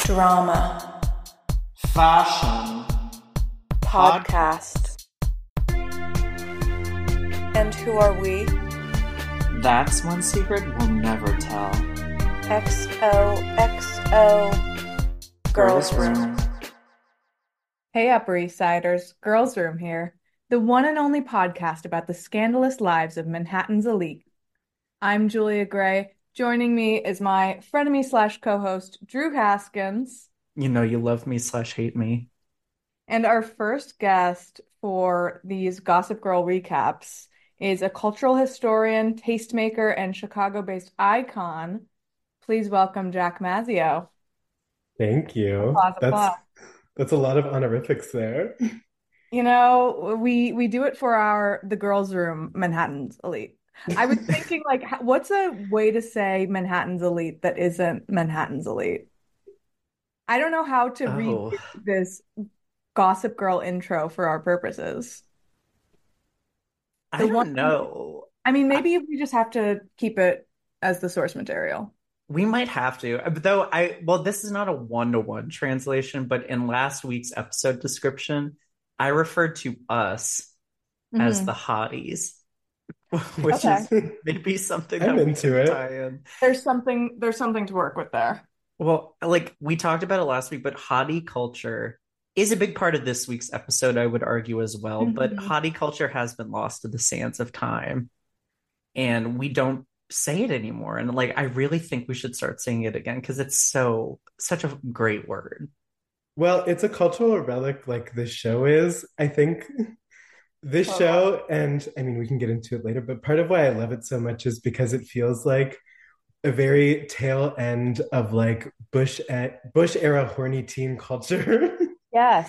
Drama. Fashion. Podcast. And who are we? That's one secret we'll never tell. XOXO Girls Room. Hey Upper East Siders, Girls Room here, the one and only podcast about the scandalous lives of Manhattan's elite. I'm Julia Gray. Joining me is my frenemy slash co-host, Drew Haskins. You know you love me / hate me. And our first guest for these Gossip Girl recaps is a cultural historian, tastemaker, and Chicago-based icon. Please welcome Jack Mazzio. Thank you. Applause. That's a lot of honorifics there. You know, we do it for the Girls Room Manhattan's elite. I was thinking, like, what's a way to say Manhattan's elite that isn't Manhattan's elite? I don't know how to read this Gossip Girl intro for our purposes. I don't know. I mean, maybe we just have to keep it as the source material. We might have to, though. This is not a one-to-one translation, but in last week's episode description, I referred to us as the hotties, which is maybe something I'm that into we it. can tie in. There's something to work with there. Well, like we talked about it last week, but hottie culture is a big part of this week's episode, I would argue as well. But hottie culture has been lost to the sands of time, and we don't say it anymore. And like, I really think we should start saying it again because it's such a great word. Well, it's a cultural relic like this show is, I think. This show, and I mean, we can get into it later, but part of why I love it so much is because it feels like a very tail end of like Bush era horny teen culture. Yes.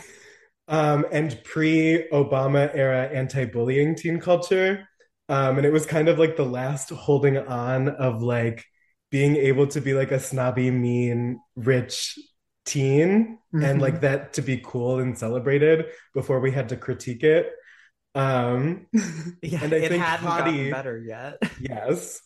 And pre-Obama era anti-bullying teen culture. And it was kind of like the last holding on of like being able to be like a snobby, mean, rich teen and like that to be cool and celebrated before we had to critique it. And I it think hadn't hottie, gotten better yet. Yes.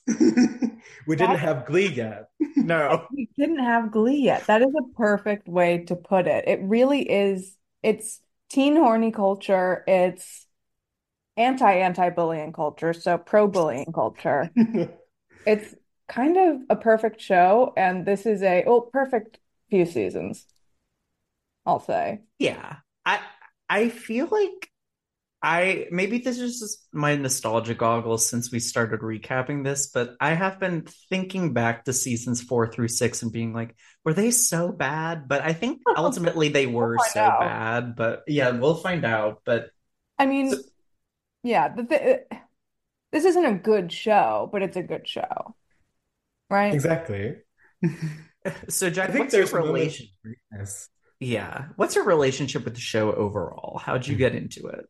We didn't have Glee yet. No. We didn't have Glee yet. That is a perfect way to put it. It really is. It's teen horny culture. It's anti-bullying culture, so pro-bullying culture. It's kind of a perfect show, and this is perfect few seasons, I'll say. Yeah. I feel like maybe this is just my nostalgia goggles since we started recapping this, but I have been thinking back to seasons 4 through 6 and being like, were they so bad? But I think ultimately they were so bad. But yeah, we'll find out. But I mean, this isn't a good show, but it's a good show, right? Exactly. So Jack, I think what's your there's relationship? Yeah, what's your relationship with the show overall? How'd you get into it?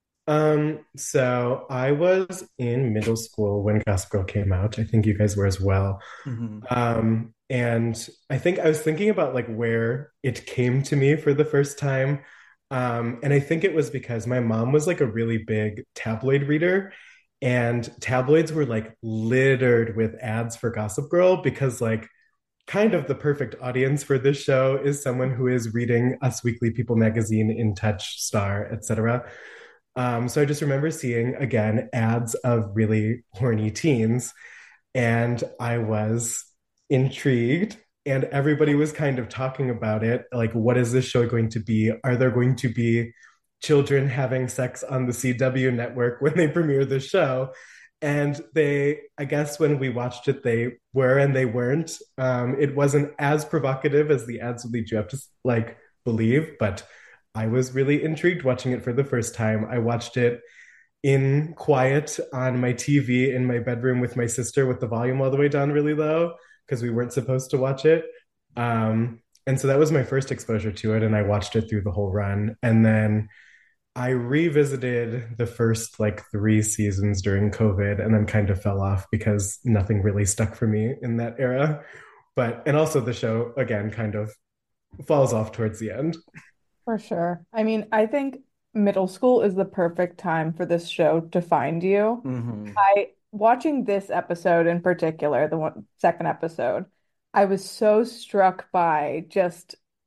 So I was in middle school when Gossip Girl came out. I think you guys were as well. And I think I was thinking about like where it came to me for the first time. And I think it was because my mom was like a really big tabloid reader, and tabloids were like littered with ads for Gossip Girl because like kind of the perfect audience for this show is someone who is reading Us Weekly, People Magazine, In Touch, Star, etc. So I just remember seeing, again, ads of really horny teens, and I was intrigued, and everybody was kind of talking about it. Like, what is this show going to be? Are there going to be children having sex on the CW network when they premiere the show? And I guess when we watched it, they were and they weren't. It wasn't as provocative as the ads would lead you up to like believe, but I was really intrigued watching it for the first time. I watched it in quiet on my TV in my bedroom with my sister with the volume all the way down really low because we weren't supposed to watch it. And so that was my first exposure to it, and I watched it through the whole run. And then I revisited the first like 3 seasons during COVID and then kind of fell off because nothing really stuck for me in that era. And also the show, again, kind of falls off towards the end. For sure. I mean, I think middle school is the perfect time for this show to find you. Watching this episode in particular, second episode, I was so struck by just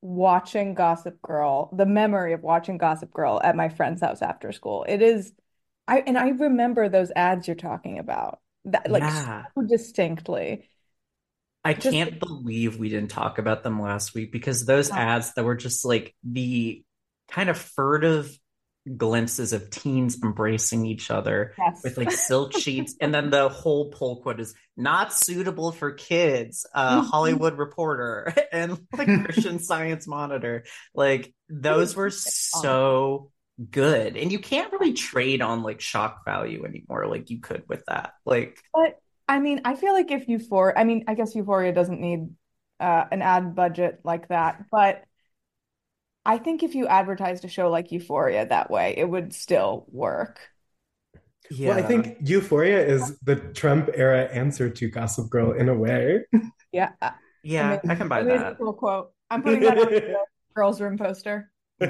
watching Gossip Girl, the memory of watching Gossip Girl at my friend's house after school. It is, I remember those ads you're talking about that like so Yeah. distinctly. I Just can't believe we didn't talk about them last week because those ads that were just like the kind of furtive glimpses of teens embracing each other yes. with like silk sheets, and then the whole pull quote is not suitable for kids, Mhm. Hollywood Reporter and like Christian Science Monitor. Like those were so good, and you can't really trade on like shock value anymore like you could with that. Like But I mean, I feel like if Euphoria, I mean, I guess Euphoria doesn't need an ad budget like that, but I think if you advertised a show like Euphoria that way, it would still work. Well, I yeah. think Euphoria is the Trump era answer to Gossip Girl in a way. Yeah, Yeah, I amazing, can buy amazing that. cool quote. I'm putting that on the girls' room poster.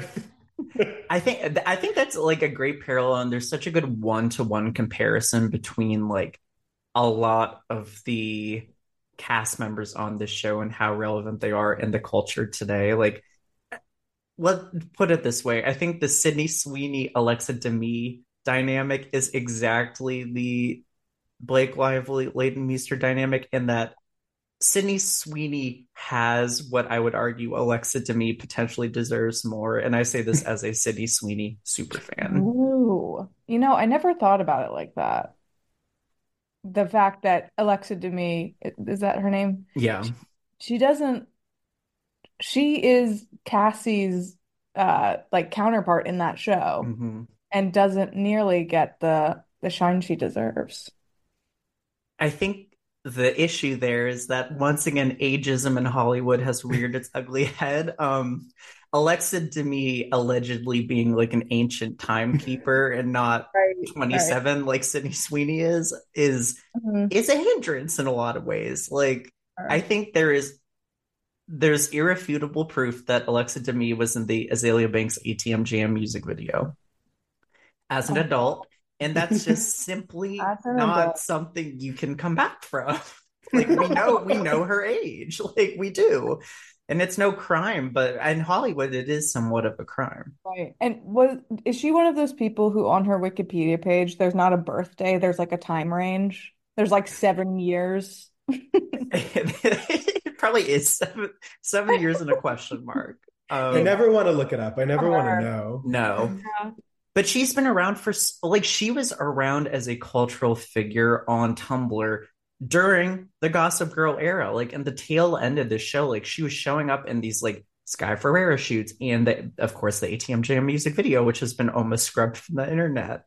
I think that's like a great parallel, and there's such a good one-to-one comparison between like a lot of the cast members on this show and how relevant they are in the culture today. Like, let's put it this way: I think the Sydney Sweeney Alexa Demie dynamic is exactly the Blake Lively Leighton Meester dynamic in that Sydney Sweeney has what I would argue Alexa Demie potentially deserves more. And I say this as a Sydney Sweeney super fan. Ooh, I never thought about it like that. The fact that Alexa Demie, is that her name? Yeah. She doesn't, she is Cassie's like counterpart in that show Mm-hmm. and doesn't nearly get the shine she deserves. I think the issue there is that once again, ageism in Hollywood has reared its ugly head. Alexa Demie allegedly being like an ancient timekeeper and not Right, right. 27 like Sydney Sweeney is a hindrance in a lot of ways. Like I Mhm. think there's irrefutable proof that Alexa Demie was in the Azalea Banks ATM Jam music video as an adult, and that's just simply As an not adult. something you can come back from. Like we know her age, like we do, and it's no crime. But in Hollywood, it is somewhat of a crime. Right. And is she one of those people who on her Wikipedia page, there's not a birthday, there's like a time range? There's like 7 years. It probably is 7 years and a question mark. I never want to look it up. I never want to Her. know. No, Yeah. but she's been around for like she was around as a cultural figure on Tumblr during the Gossip Girl era. Like in the tail end of the show, like she was showing up in these like Sky Ferreira shoots and of course the ATM Jam music video, which has been almost scrubbed from the internet.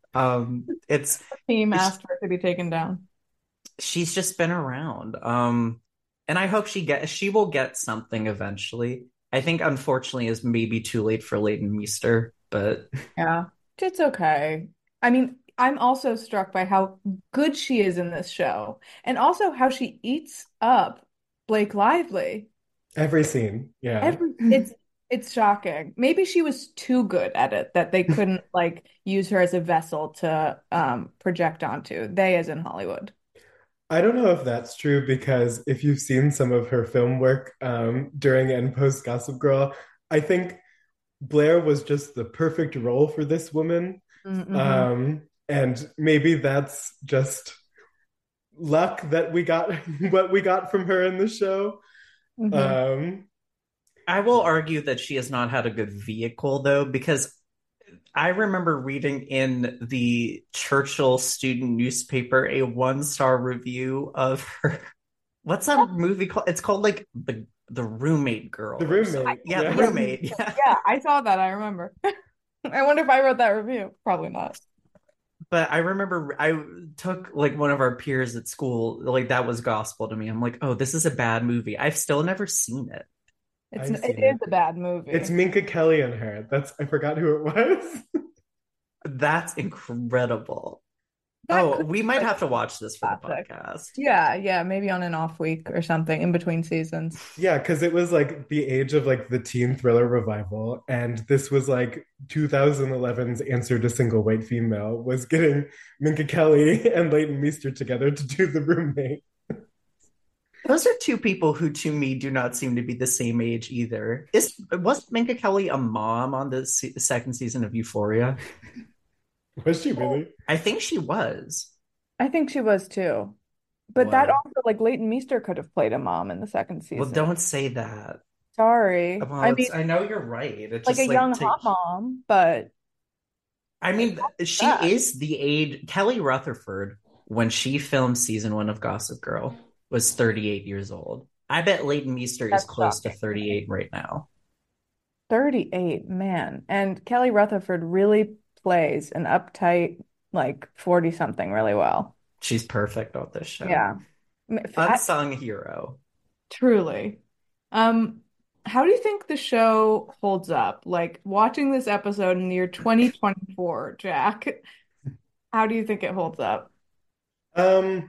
Team It's asked for it to be taken down. she's just been around. And I hope she will get something eventually. I think unfortunately is maybe too late for Leighton Meester, but Yeah. It's okay. I mean, I'm also struck by how good she is in this show and also how she eats up Blake Lively. Every scene. Yeah. Every it's shocking. Maybe she was too good at it that they couldn't like use her as a vessel to project onto. They as in Hollywood. I don't know if that's true because if you've seen some of her film work during and post Gossip Girl, I think Blair was just the perfect role for this woman. Mm-hmm. And maybe that's just luck that we got what we got from her in the show. Hmm. Um, I will argue that she has not had a good vehicle though, because I remember reading in the Churchill student newspaper a one-star review of her. What's that movie called? It's called like the Roommate Girl the or something. roommate. Yeah, the Yeah. roommate. Yeah. Yeah, I saw that. I remember. I wonder if I wrote that review. Probably not. But I remember I took like one of our peers at school, like that was gospel to me. I'm like, oh, this is a bad movie. I've still never seen it. I've It seen is it. a bad It's movie. Minka Kelly and her. That's I forgot who it was. That's incredible. That Oh, could we be might like have to watch this for the classic. podcast. Yeah, yeah, maybe on an off week or something in between seasons. Yeah, because it was like the age of like the teen thriller revival, and this was like 2011's Answer to Single White Female was getting Minka Kelly and Leighton Meester together to do the roommate. Those are two people who, to me, do not seem to be the same age either. Was Minka Kelly a mom on the second season of Euphoria? Was she really? I think she was. I think she was too. But that Whoa. also, like, Leighton Meester could have played a mom in the second Well, season. don't say that. Sorry. Well, I mean, I know you're right. It's like just a like young hot mom, but I mean, she that. is the age. Kelly Rutherford, when she filmed season 1 of Gossip Girl, was 38 years old. I bet Leighton Meester is That's close to shocking. 38 right now. 38, man. And Kelly Rutherford really plays an uptight, like 40 something really well. She's perfect on this show. Yeah. Unsung hero. Truly. Um, how do you think the show holds up? Like watching this episode in the year 2024, Jack, how do you think it holds up? Um,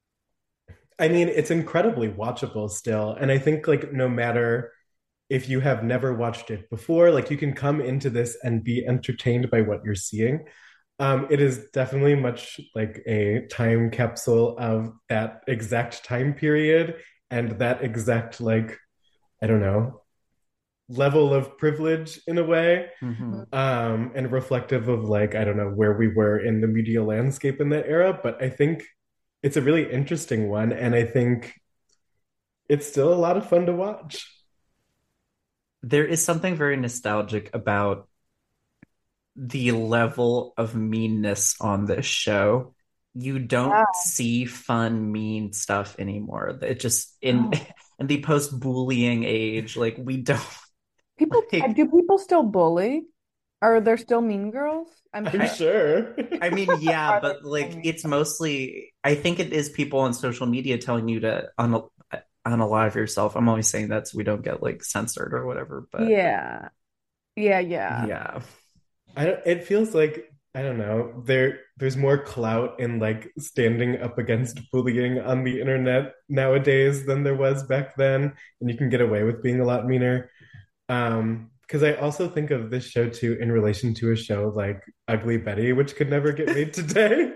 I mean, it's incredibly watchable still. And I think like no matter if you have never watched it before, like you can come into this and be entertained by what you're seeing. It is definitely much like a time capsule of that exact time period and that exact like, I don't know, level of privilege in a way. Mhm. And reflective of like, I don't know, where we were in the media landscape in that era. But I think it's a really interesting one. And I think it's still a lot of fun to watch. There is something very nostalgic about the level of meanness on this show. You don't Yeah. see fun, mean stuff anymore. It just in Oh. in the post-bullying age, like we don't People, like. do people still bully? Are there still mean girls? I'm sure. I mean, yeah, Are there but still like mean it's mostly. I think it is people on social media telling you to unalive yourself. I'm always saying that so we don't get like censored or whatever. But Yeah. Yeah, yeah. yeah, It feels like I don't know. There's more clout in like standing up against bullying on the internet nowadays than there was back then, and you can get away with being a lot meaner. Because I also think of this show too in relation to a show like Ugly Betty, which could never get made today.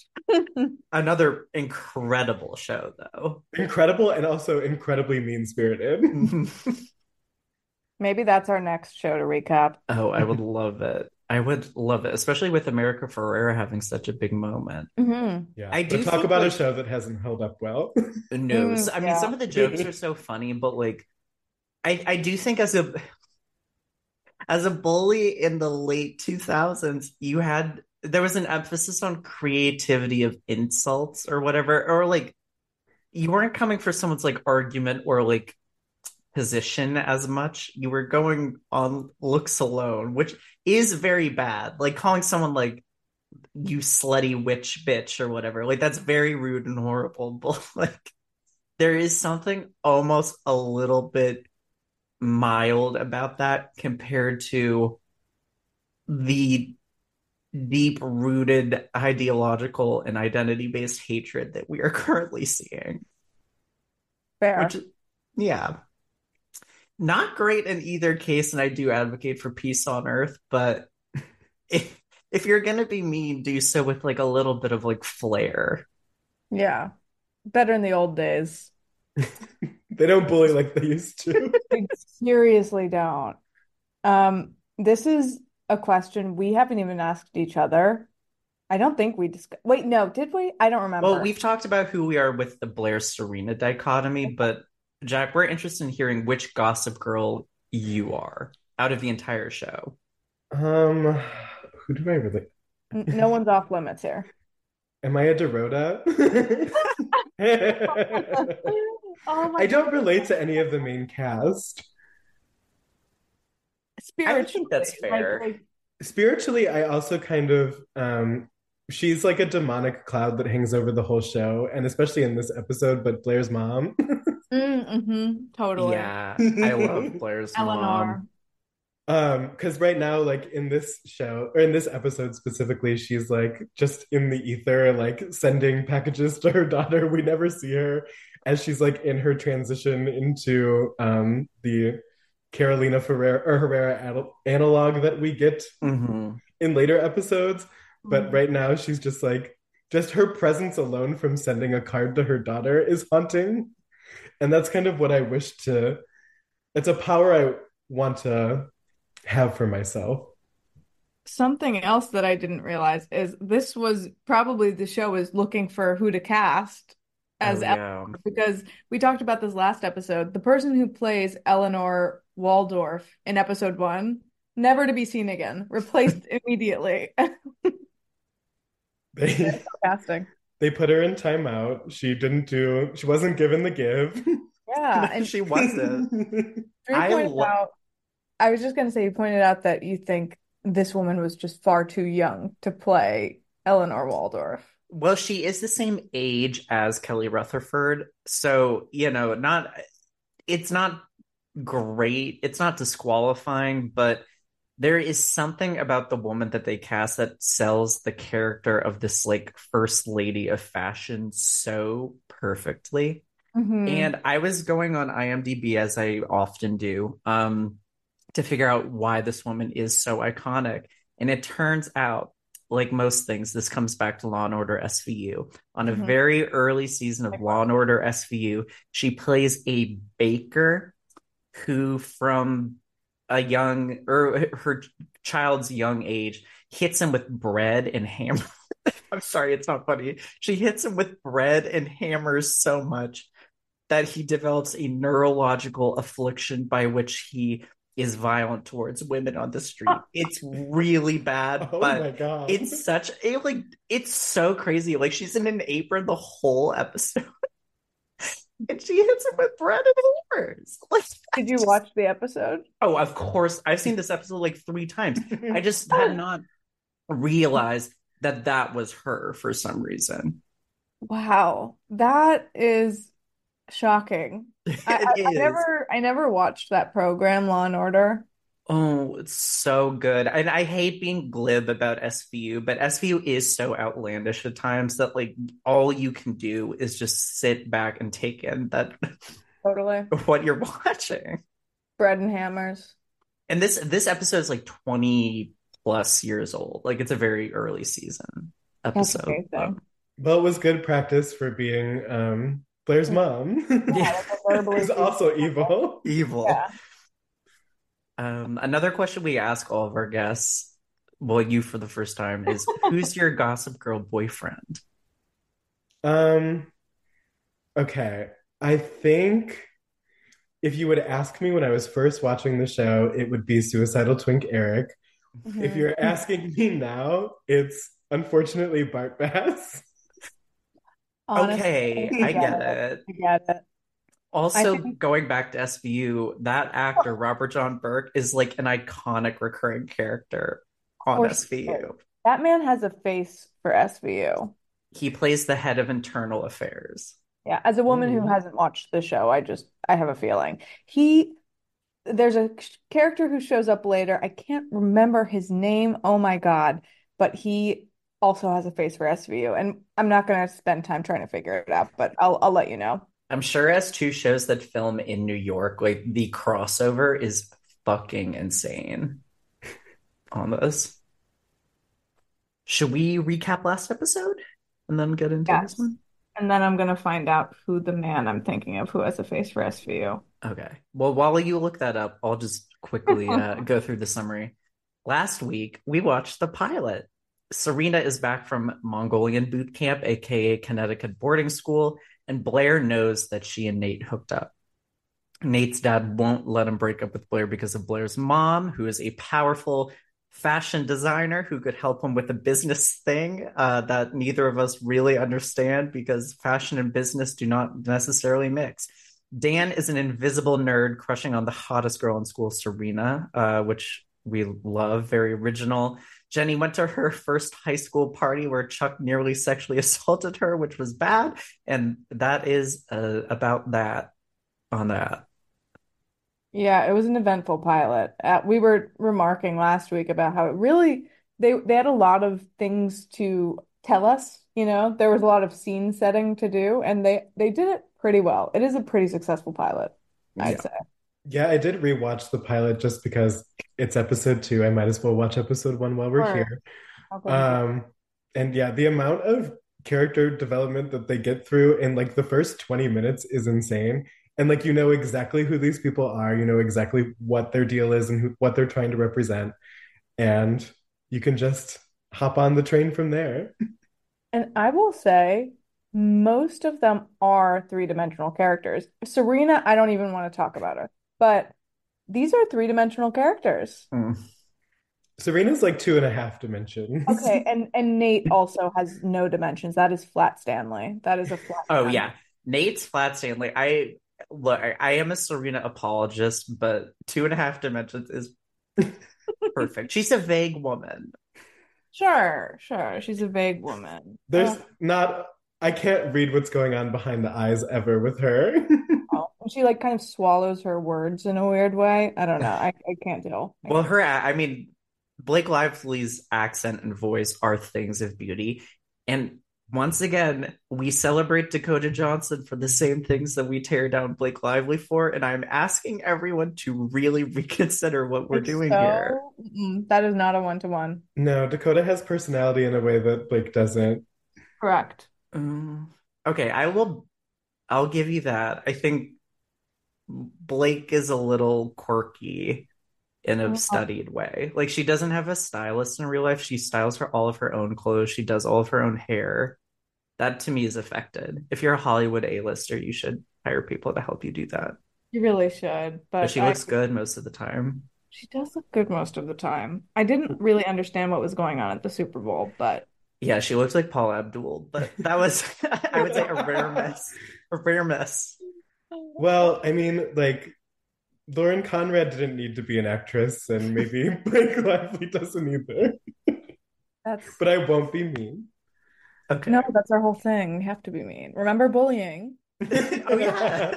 another incredible show though. Incredible and also incredibly mean-spirited. Maybe that's our next show to recap. Oh, I would love it. I would love it, especially with America Ferrera having such a big moment. Mm-hmm. Yeah, I do but talk think, about a like, show that hasn't held up well. No, I mean Yeah. some of the jokes are so funny, but like I do think as a bully in the late 2000s, there was an emphasis on creativity of insults or whatever, or like you weren't coming for someone's like argument or like position as much. You were going on looks alone, which is very bad. Like calling someone like you slutty witch bitch or whatever. Like that's very rude and horrible. But like there is something almost a little bit mild about that compared to the deep rooted ideological and identity based hatred that we are currently seeing. Fair. Which, yeah, not great in either case. And I do advocate for peace on earth, but if you're going to be mean, do so with like a little bit of like flair. Yeah. Better in the old days. They don't bully like they used to. They seriously don't. This is a question we haven't even asked each other. I don't think we discussed. Wait, no, did we? I don't remember. Well, we've talked about who we are with the Blair Serena dichotomy, but Jack, we're interested in hearing which Gossip Girl you are out of the entire show. Who do I really? No one's off limits here. Am I a Dorota? Oh my I don't God. relate to any of the main cast. I would think that's Spiritually, fair. Spiritually, I also kind of she's like a demonic cloud that hangs over the whole show, and especially in this episode, but Blair's mom. Totally. Yeah, I love Blair's Eleanor. mom. Because right now, like in this show or in this episode specifically, she's like just in the ether, like sending packages to her daughter. We never see her as she's like in her transition into the Carolina Herrera analog that we get Mm-hmm. in later episodes. But right now, she's just her presence alone from sending a card to her daughter is haunting. And that's kind of what I wish to, it's a power I want to have for myself. Something else that I didn't realize is this was probably the show is looking for who to cast Oh as yeah. Eleanor because we talked about this last episode. The person who plays Eleanor Waldorf in episode one, never to be seen again, replaced immediately. They Casting. they put her in timeout. She wasn't given the give. Yeah, and She wasn't. Drew I pointed lo- out, I was just going to say, you pointed out that you think this woman was just far too young to play Eleanor Waldorf. Well, she is the same age as Kelly Rutherford, so not it's not great. It's not disqualifying, but there is something about the woman that they cast that sells the character of this like first lady of fashion so perfectly. Hmm. And I was going on IMDb as I often do, to figure out why this woman is so iconic. And it turns out, like most things, this comes back to Law and Order SVU. On a Hmm. very early season of Law and Order SVU, she plays a baker who, from a young or her child's young age, hits him with bread and hammer. I'm sorry, it's not funny. She hits him with bread and hammers so much that he develops a neurological affliction by which he is violent towards women on the street. It's really bad, Oh my but God. it's such a like it's so crazy. Like she's in an apron the whole episode. And she hits him with bread and hammers. Like, Did you watch the episode? oh, of course. I've seen this episode like 3 times. I just had not realized that that was her for some reason. Wow, that is shocking. It is. I never watched that program, Law and Order. Oh, it's so good. And I hate being glib about SVU, but SVU is so outlandish at times that like all you can do is just sit back and take in that Totally. what you're watching. Bread and hammers. And this episode is like 20 plus years old. Like it's a very early season That's episode. amazing. Well, it was good practice for being Blair's mom. Yeah. Who's also evil. Evil. Yeah. Another question we ask all of our guests, well, you for the first time, is who's your Gossip Girl boyfriend? Um, okay. I think if you would ask me when I was first watching the show, it would be Suicidal Twink Eric. If Mhm. you're asking me now, it's unfortunately Bart Bass. Honestly, Okay, I get it. I get it. Also, I think- going back to SVU, that actor, Robert John Burke, is like an iconic recurring character on For SVU. sure. That man has a face for SVU. He plays the head of internal affairs. Yeah, as a woman who hasn't watched the show, I have a feeling. There's a character who shows up later. I can't remember his name. Oh my God. But he also has a face for SVU. And I'm not going to spend time trying to figure it out, but I'll let you know. I'm sure as two shows that film in New York, like the crossover is fucking insane on this. Should we recap last episode and then get into Yes. this one? And then I'm going to find out who the man I'm thinking of who has a face for SVU. Okay. Well, while you look that up, I'll just quickly go through the summary. Last week, we watched the pilot. Serena is back from Mongolian boot camp, aka Connecticut boarding school, and Blair knows that she and Nate hooked up. Nate's dad won't let him break up with Blair because of Blair's mom, who is a powerful fashion designer who could help him with a business thing that neither of us really understand because fashion and business do not necessarily mix. Dan is an invisible nerd crushing on the hottest girl in school, Serena, which we love, very original. Jenny went to her first high school party where Chuck nearly sexually assaulted her, which was bad. And that is about that on that. Yeah, it was an eventful pilot. We were remarking last week about how it really they had a lot of things to tell us, you know. There was a lot of scene setting to do, and they did it pretty well. It is a pretty successful pilot, I'd say. Yeah, I did rewatch the pilot just because it's episode 2. I might as well watch episode 1 while we're Sure. here. Okay. And yeah, the amount of character development that they get through in like the first 20 minutes is insane. and like you know exactly who these people are, you know exactly what their deal is and what they're trying to represent, and you can just hop on the train from there. And I will say, most of them are three-dimensional characters. Serena, I don't even want to talk about her, but these are three-dimensional characters. Mm. Serena's like 2.5 dimensions. Okay, and Nate also has no dimensions. That is Flat Stanley. That is a flat Oh Stanley. yeah, Nate's flat Stanley. I look. I am a Serena apologist, but 2.5 dimensions is perfect. She's a vague woman. Sure, sure. She's a vague woman. There's not, I can't read what's going on behind the eyes ever with her. Oh, she like kind of swallows her words in a weird way. I don't know. I can't tell. Well, I mean, Blake Lively's accent and voice are things of beauty. And once again, we celebrate Dakota Johnson for the same things that we tear down Blake Lively for. And I'm asking everyone to really reconsider what we're doing here. That is not a one-to-one. No, Dakota has personality in a way that Blake doesn't. Correct. Okay, I'll give you that. I think Blake is a little quirky in a studied way. Like she doesn't have a stylist in real life. She styles all of her own clothes. She does all of her own hair. That to me is affected. If you're a Hollywood A-lister, you should hire people to help you do that. You really should, But she looks good most of the time. She does look good most of the time. I didn't really understand what was going on at the Super Bowl, but yeah, she looks like Paula Abdul, but that was, I would say, a rare miss. A rare miss. Well, I mean, like, Lauren Conrad didn't need to be an actress, and maybe Blake Lively doesn't either. But I won't be mean. Okay. No, that's our whole thing. We have to be mean. Remember bullying? Oh, yeah.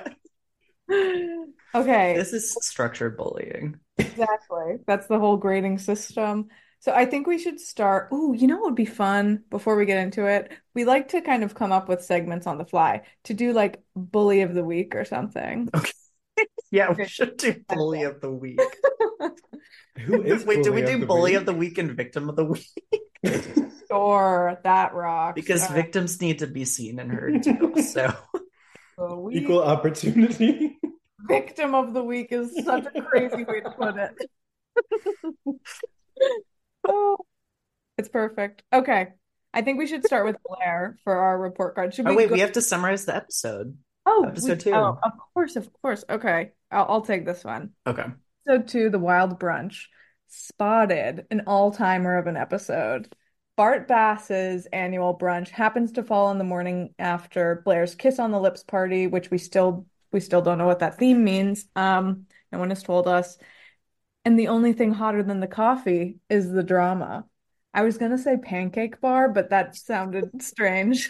Okay. This is structured bullying. Exactly. That's the whole grading system. So I think we should start. Ooh, you know what would be fun before we get into it? We like to kind of come up with segments on the fly to do like Bully of the Week or something. Okay. Yeah, we should do Bully of the Week. Who is Wait, do we Bully of do the Bully Week? of the Week and Victim of the Week? Sure, that rocks. Because victims need to be seen and heard too. So equal opportunity. Victim of the Week is such a crazy way to put it. Oh, it's perfect. Okay. I think we should start with Blair for our report card. Should we have to summarize the episode. Episode 2. Oh, of course, of course. Okay. I'll take this one. Okay. Episode 2, The Wild Brunch. Spotted, an all-timer of an episode. Bart Bass's annual brunch happens to fall on the morning after Blair's kiss on the lips party, which we still don't know what that theme means. No one has told us. And the only thing hotter than the coffee is the drama. I was gonna say pancake bar, but that sounded strange.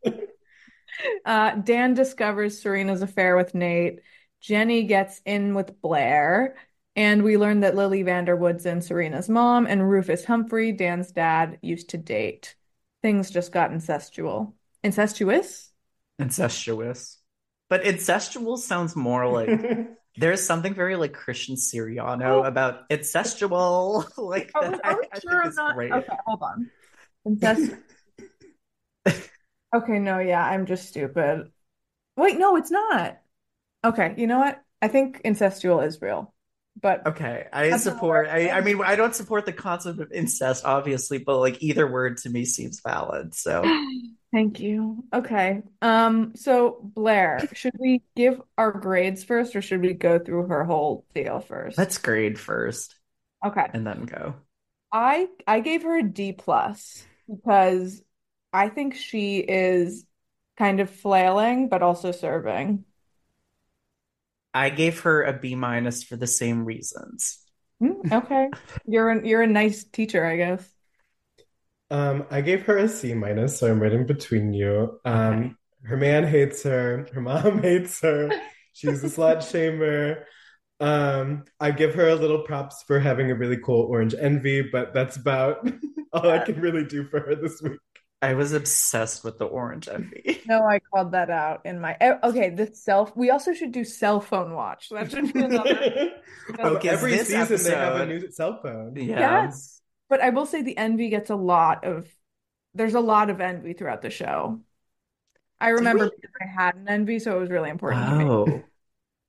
Dan discovers Serena's affair with Nate. Jenny gets in with Blair. And we learn that Lily Vanderwood's and Serena's mom and Rufus Humphrey, Dan's dad, used to date. Things just got incestual. Incestuous? Incestuous. But incestual sounds more like there's something very like Christian Siriano about incestual. Like Are we sure I'm not? great. Okay, hold on. Incestuous. Okay, no, yeah, I'm just stupid. Wait, no, it's not. Okay, you know what? I think incestual is real. But okay, I support. I mean, I don't support the concept of incest, obviously, but like either word to me seems valid. So, thank you. Okay. So Blair, should we give our grades first, or should we go through her whole deal first? Let's grade first. Okay, and then go. I gave her a D+ because I think she is kind of flailing, but also serving. I gave her a B- for the same reasons. Okay. You're a nice teacher, I guess. I gave her a C-, so I'm right in between you. Okay. Her man hates her. Her mom hates her. She's a slut shamer. I give her a little props for having a really cool orange envy, but that's about all I can really do for her this week. I was obsessed with the orange envy. No, I called that out in my okay. We also should do cell phone watch. That should be another. Okay, every season episode, they have a new cell phone. Yeah. Yes, but I will say the envy gets there's a lot of envy throughout the show. I remember because I had an envy, so it was really important to me.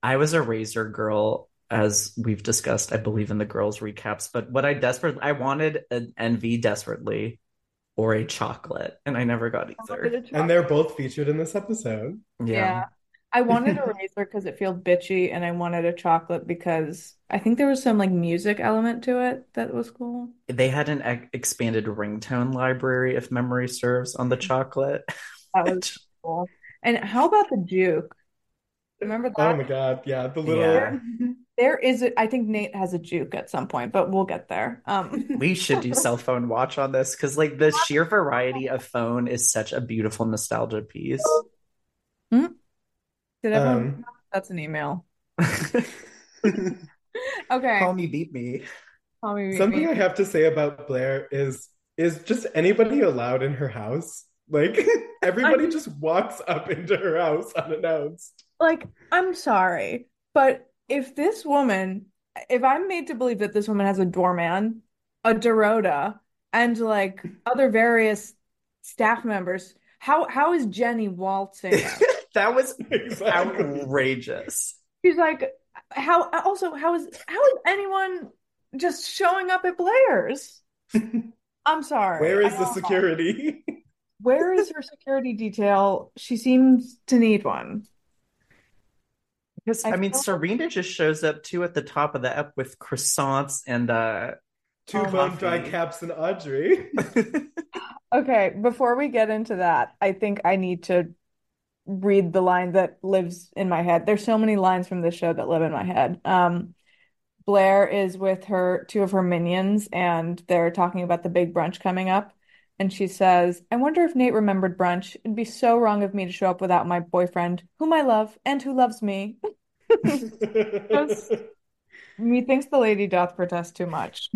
I was a Razor girl, as we've discussed, I believe, in the girls' recaps. But what I wanted an NV desperately or a chocolate, and I never got I either. wanted a And chocolate. they're both featured in this episode. Yeah. Yeah. I wanted a razor because it feels bitchy, and I wanted a chocolate because I think there was some like music element to it that was cool. They had an expanded ringtone library, if memory serves, on the chocolate. That was Which, cool. And how about the Juke? Remember Oh that? my God. Yeah. The little. yeah, There is I think Nate has a Juke at some point, but we'll get there. we should do cell phone watch on this because, like, the sheer variety of phone is such a beautiful nostalgia piece. Hmm? Did everyone? Um, That's an email. Okay. Call me, beat me. Call me, meet Something me. I have to say about Blair is just anybody allowed in her house? Like everybody I'm just walks up into her house unannounced. like, I'm sorry, but if I'm made to believe that this woman has a doorman, a Dorota, and like other various staff members, how is Jenny waltzing up? That was Exactly. outrageous. She's like, how is anyone just showing up at Blair's? I'm sorry. Where is the security? Where is her security detail? She seems to need one. Because I I mean, feel Serena just shows up too at the top of the ep with croissants and Two Oh, bone dry coffee. caps and Audrey. okay. Before we get into that, I think I need to read the line that lives in my head. There's so many lines from this show that live in my head. Blair is with her two of her minions, and they're talking about the big brunch coming up. And she says, I wonder if Nate remembered brunch. It'd be so wrong of me to show up without my boyfriend, whom I love and who loves me. Just methinks the lady doth protest too much.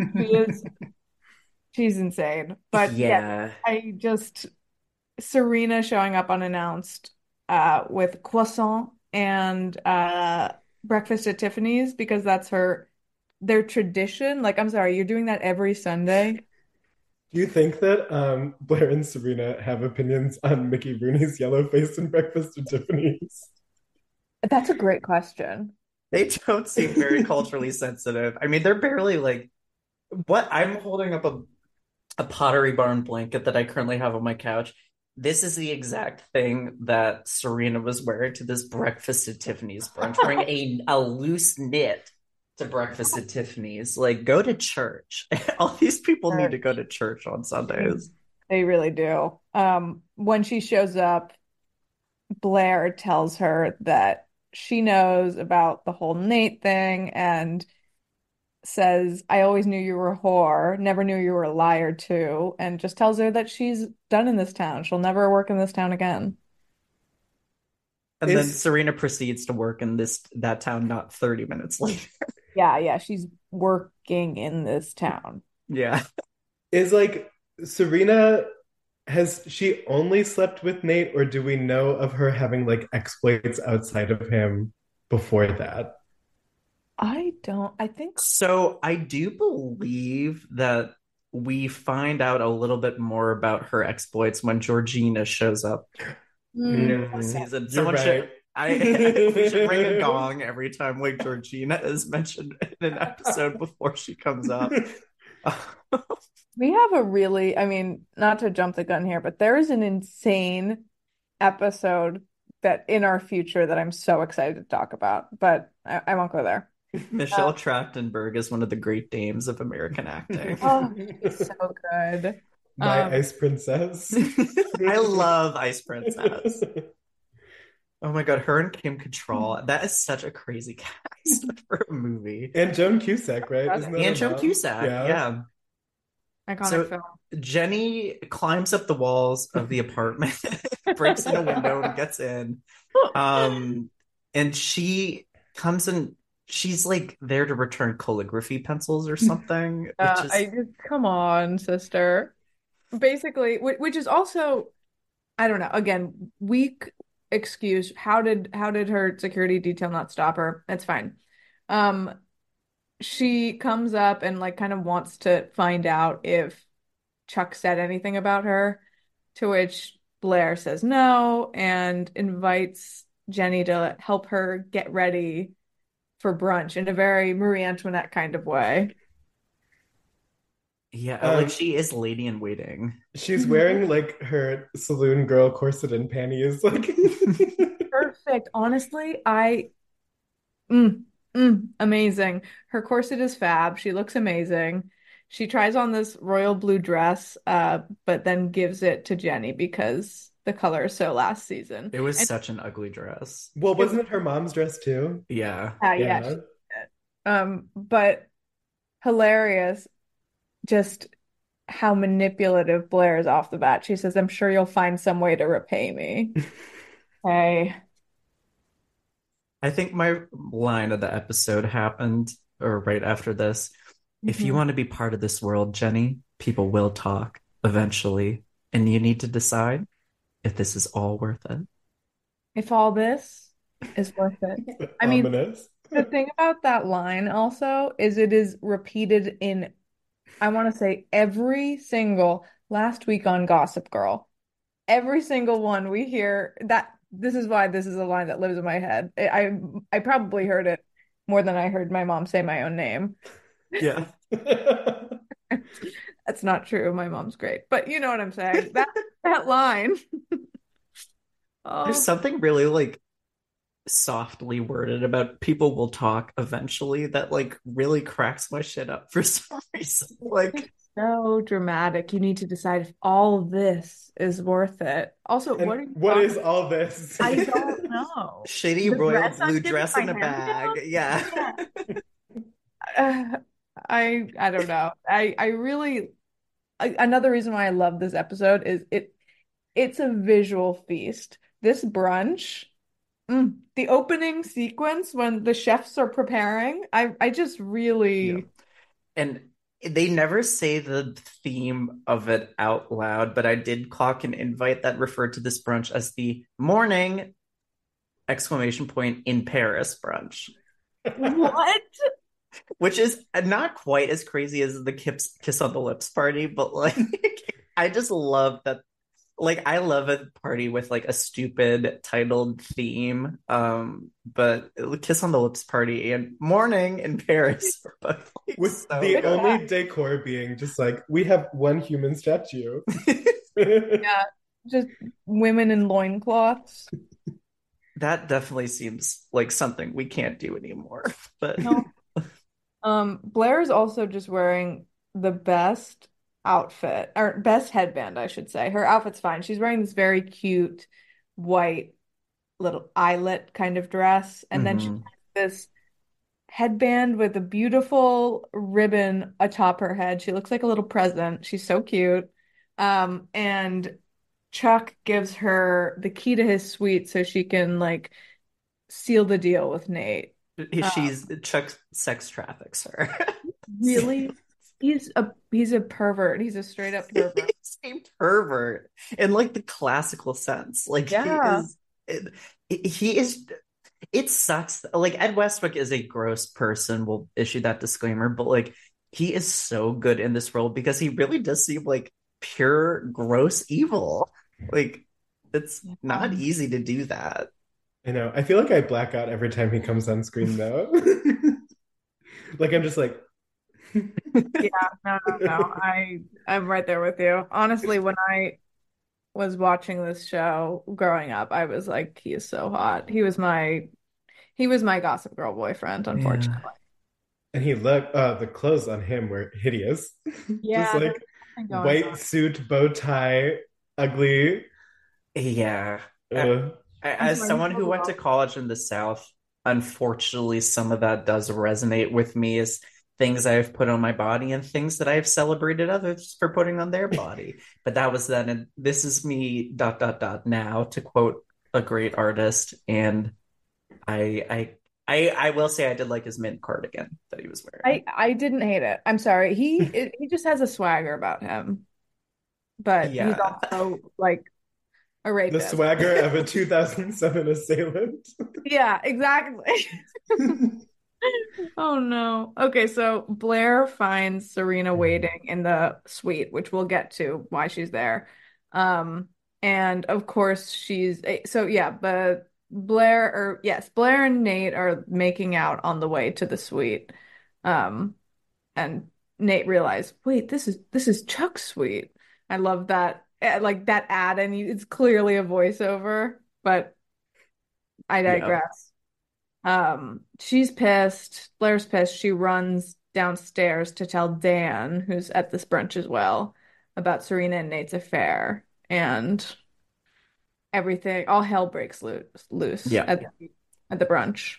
She's insane. But yes, Yeah. I just Serena showing up unannounced with croissant and breakfast at Tiffany's because that's their tradition. Like, I'm sorry, you're doing that every Sunday. Do you think that Blair and Serena have opinions on Mickey Rooney's yellow face and breakfast at Tiffany's? That's a great question. They don't seem very culturally sensitive. I mean, they're barely like what I'm holding up a Pottery Barn blanket that I currently have on my couch. This is the exact thing that Serena was wearing to this breakfast at Tiffany's brunch, wearing a loose knit to breakfast at Tiffany's. Like, go to church. All these people need to go to church on Sundays. They really do. When she shows up, Blair tells her that she knows about the whole Nate thing and says, I always knew you were a whore, never knew you were a liar too, and just tells her that she's done in this town. She'll never work in this town again. And then Is Serena proceeds to work in that town not 30 minutes later. Yeah, she's working in this town. Yeah. is like Serena, has she only slept with Nate, or do we know of her having like exploits outside of him before that? I think So I do believe that we find out a little bit more about her exploits when Georgina shows up in the season. You're Someone right. we should ring a gong every time like Georgina is mentioned in an episode before she comes up. we have I mean, not to jump the gun here, but there is an insane episode that in our future that I'm so excited to talk about, but I won't go there. Michelle Trachtenberg is one of the great dames of American acting. Oh, it's so good. My Ice Princess. I love Ice Princess. Oh my God, her and Kim Cattrall. That is such a crazy cast for a movie. And Joan Cusack, right? Isn't that And her Joan mom? Cusack, yeah. Iconic So film. Jenny climbs up the walls of the apartment, breaks in a window and gets in. And she comes in, she's like there to return calligraphy pencils or something. Come on, sister. Basically, which is also, I don't know. Again, weak excuse. How did her security detail not stop her? It's fine. She comes up and like kind of wants to find out if Chuck said anything about her, to which Blair says no and invites Jenny to help her get ready for brunch in a very Marie Antoinette kind of way. Yeah, like she is lady in waiting. She's wearing like her saloon girl corset and panties. Like Perfect. Honestly, amazing. Her corset is fab. She looks amazing. She tries on this royal blue dress, but then gives it to Jenny because the color is so last season. It was And such an ugly dress. well, wasn't it her mom's dress too? Yeah. yeah, Yeah. but hilarious just how manipulative Blair is off the bat. She says, I'm sure you'll find some way to repay me. Hey. I think my line of the episode happened, or right after this. If you Mhm. want to be part of this world, Jenny, people will talk eventually, and you need to decide if this is all worth it. If all this is worth it. I mean, Ominous. the thing about that line also is it is repeated in, I want to say, every single last week on Gossip Girl. Every single one we hear that this is why this is a line that lives in my head. I probably heard it more than I heard my mom say my own name. Yeah. That's not true. My mom's great. But you know what I'm saying. That line. There's Oh, something really like softly worded about people will talk eventually that like really cracks my shit up for some reason. Like, so dramatic. You need to decide if all of this is worth it. Also, what are you What talking is all this? I don't know. shitty The royal dress blue undid dress my in a hem bag. down? Yeah. Uh, I don't know. I really another reason why I love this episode is it's a visual feast. This brunch, the opening sequence when the chefs are preparing, I just Yeah. really And they never say the theme of it out loud, but I did clock an invite that referred to this brunch as the morning exclamation point in Paris brunch, what? which is not quite as crazy as the kiss on the lips party, but like I just love that. Like I love a party with like a stupid titled theme. But Kiss on the Lips party and Morning in Paris are both like With so the good. only decor being just like, we have one human statue. Yeah, just women in loincloths. That definitely seems like something we can't do anymore. But No. Blair is also just wearing the best outfit or best headband, I should say. Her outfit's fine. She's wearing this very cute white little eyelet kind of dress, and then she Mhm. has this headband with a beautiful ribbon atop her head. She looks like a little present. She's so cute. And Chuck gives her the key to his suite so she can like seal the deal with Nate. She's Chuck sex traffics her. Really? He's a pervert. He's a straight up pervert. He's a pervert in like the classical sense. Like Yeah. he is it sucks. Like Ed Westbrook is a gross person. We'll issue that disclaimer, but like he is so good in this role because he really does seem like pure gross evil. Like it's not easy to do that. I know. I feel like I black out every time he comes on screen, though. Like I'm just like, Yeah, no. I'm right there with you. Honestly, when I was watching this show growing up, I was like, he is so hot. He was my Gossip Girl boyfriend, Yeah. unfortunately. and he looked. The clothes on him were hideous. Yeah, Just there's like something going white on. suit, bow tie, ugly. Yeah. Uh, I'm As sorry, someone who went to college in the South, unfortunately, some of that does resonate with me as things I've put on my body and things that I've celebrated others for putting on their body. But that was then, and this is me, dot, dot, dot, now, to quote a great artist. And I will say I did like his mint cardigan that he was wearing. I didn't hate it. I'm sorry. He just has a swagger about him, but he's Yeah. also like a the rapist. swagger of a 2007 assailant. Yeah, exactly. Oh no. Okay, so Blair finds Serena waiting in the suite, which we'll get to why she's there. And of course so yeah, but Blair and Nate are making out on the way to the suite. Um, and Nate realized, wait, this is Chuck's suite. I love that, like that ad, and it's clearly a voiceover, but I Yeah. digress. She's pissed. Blair's pissed. She runs downstairs to tell Dan, who's at this brunch as well, about Serena and Nate's affair, and everything, all hell breaks loose Yeah. at the brunch.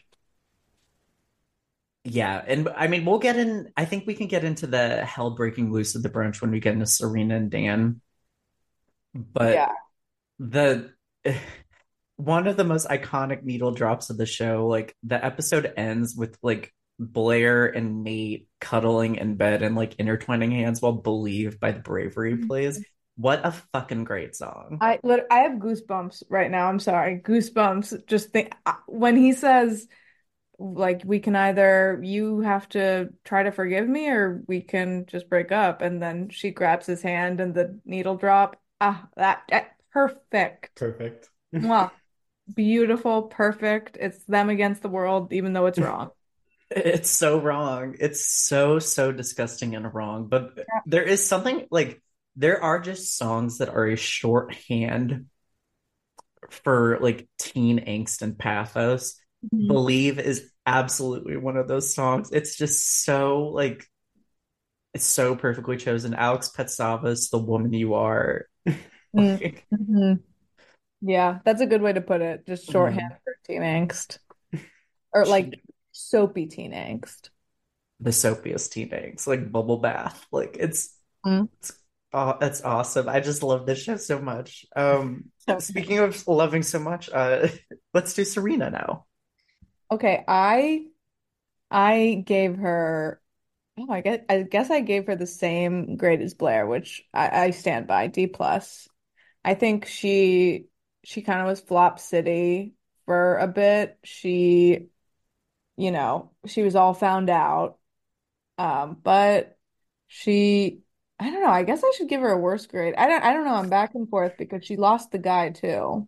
Yeah. And I mean, I think we can get into the hell breaking loose of the brunch when we get into Serena and Dan. But Yeah. the one of the most iconic needle drops of the show, like the episode ends with like Blair and Nate cuddling in bed and like intertwining hands while Believe by the Bravery plays. What a fucking great song. I have goosebumps right now. I'm sorry. Goosebumps. Just think when he says like we can either you have to try to forgive me or we can just break up, and then she grabs his hand and the needle drop. That perfect. Perfect. Mwah. Beautiful, perfect. It's them against the world, even though it's wrong. It's so wrong. It's so, so disgusting and wrong. But there is something like there are just songs that are a shorthand for like teen angst and pathos. Mhm. Believe is absolutely one of those songs. It's just so like it's so perfectly chosen. Alex Petsavas, The Woman You Are. Like, Mm-hmm. Yeah, that's a good way to put it. Just shorthand for teen angst. Or like she, soapy teen angst. the soapiest teen angst, like bubble bath. Like Mm. it's oh, that's awesome. I just love this show so much. Okay. Speaking of loving so much, let's do Serena now. Okay, I gave her I guess I gave her the same grade as Blair, which I stand by, D plus. I think she kind of was flop city for a bit. She was all found out. But she I don't know, I guess I should give her a worse grade. I don't know, I'm back and forth because she lost the guy too.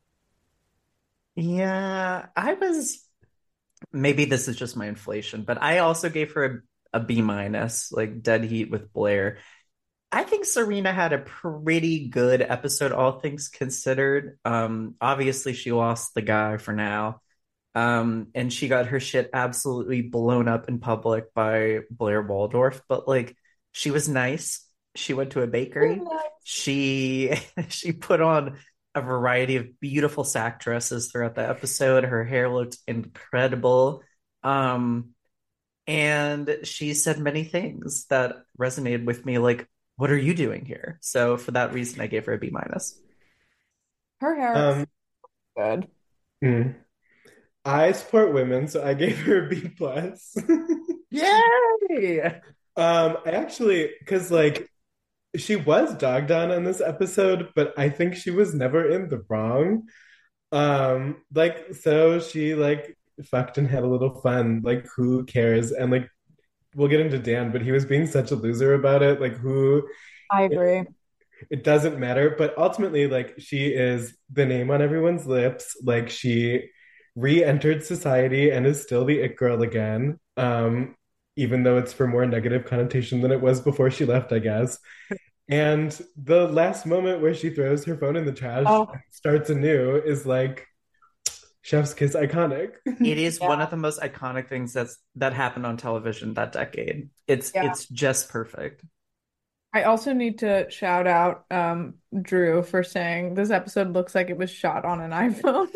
Yeah, I was maybe this is just my inflation, but I also gave her a B minus, like dead heat with Blair. I think Serena had a pretty good episode, all things considered. Obviously she lost the guy for now. And she got her shit absolutely blown up in public by Blair Waldorf, but like she was nice. She went to a bakery. She she put on a variety of beautiful sack dresses throughout the episode. Her hair looked incredible. Um, and she said many things that resonated with me, like, what are you doing here? So for that reason, I gave her a B minus. Her hair is Um, good. mm. I support women, so I gave her a B plus. Yay! I actually, because like she was dogged on in this episode, but I think she was never in the wrong. Like so she like fucked and had a little fun. Like who cares? And like we'll get into Dan, but he was being such a loser about it. Like who I it, agree. it doesn't matter. But ultimately, like she is the name on everyone's lips. Like she re-entered society and is still the it girl again. Even though it's for more negative connotation than it was before she left, I guess. And the last moment where she throws her phone in the trash Oh, and starts anew is like chef's kiss iconic. It is yeah. one of the most iconic things that happened on television that decade. Yeah. It's just perfect. I also need to shout out Drew for saying this episode looks like it was shot on an iPhone.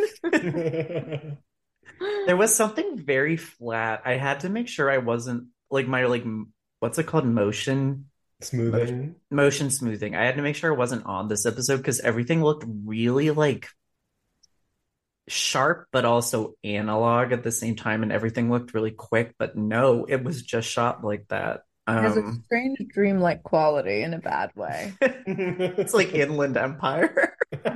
There was something very flat. I had to make sure I wasn't like my like what's it called? Motion, Smoothing. motion smoothing. I had to make sure I wasn't on this episode because everything looked really like sharp but also analog at the same time, and everything looked really quick, but no, it was just shot like that. It has a strange dreamlike quality in a bad way. It's like Inland Empire.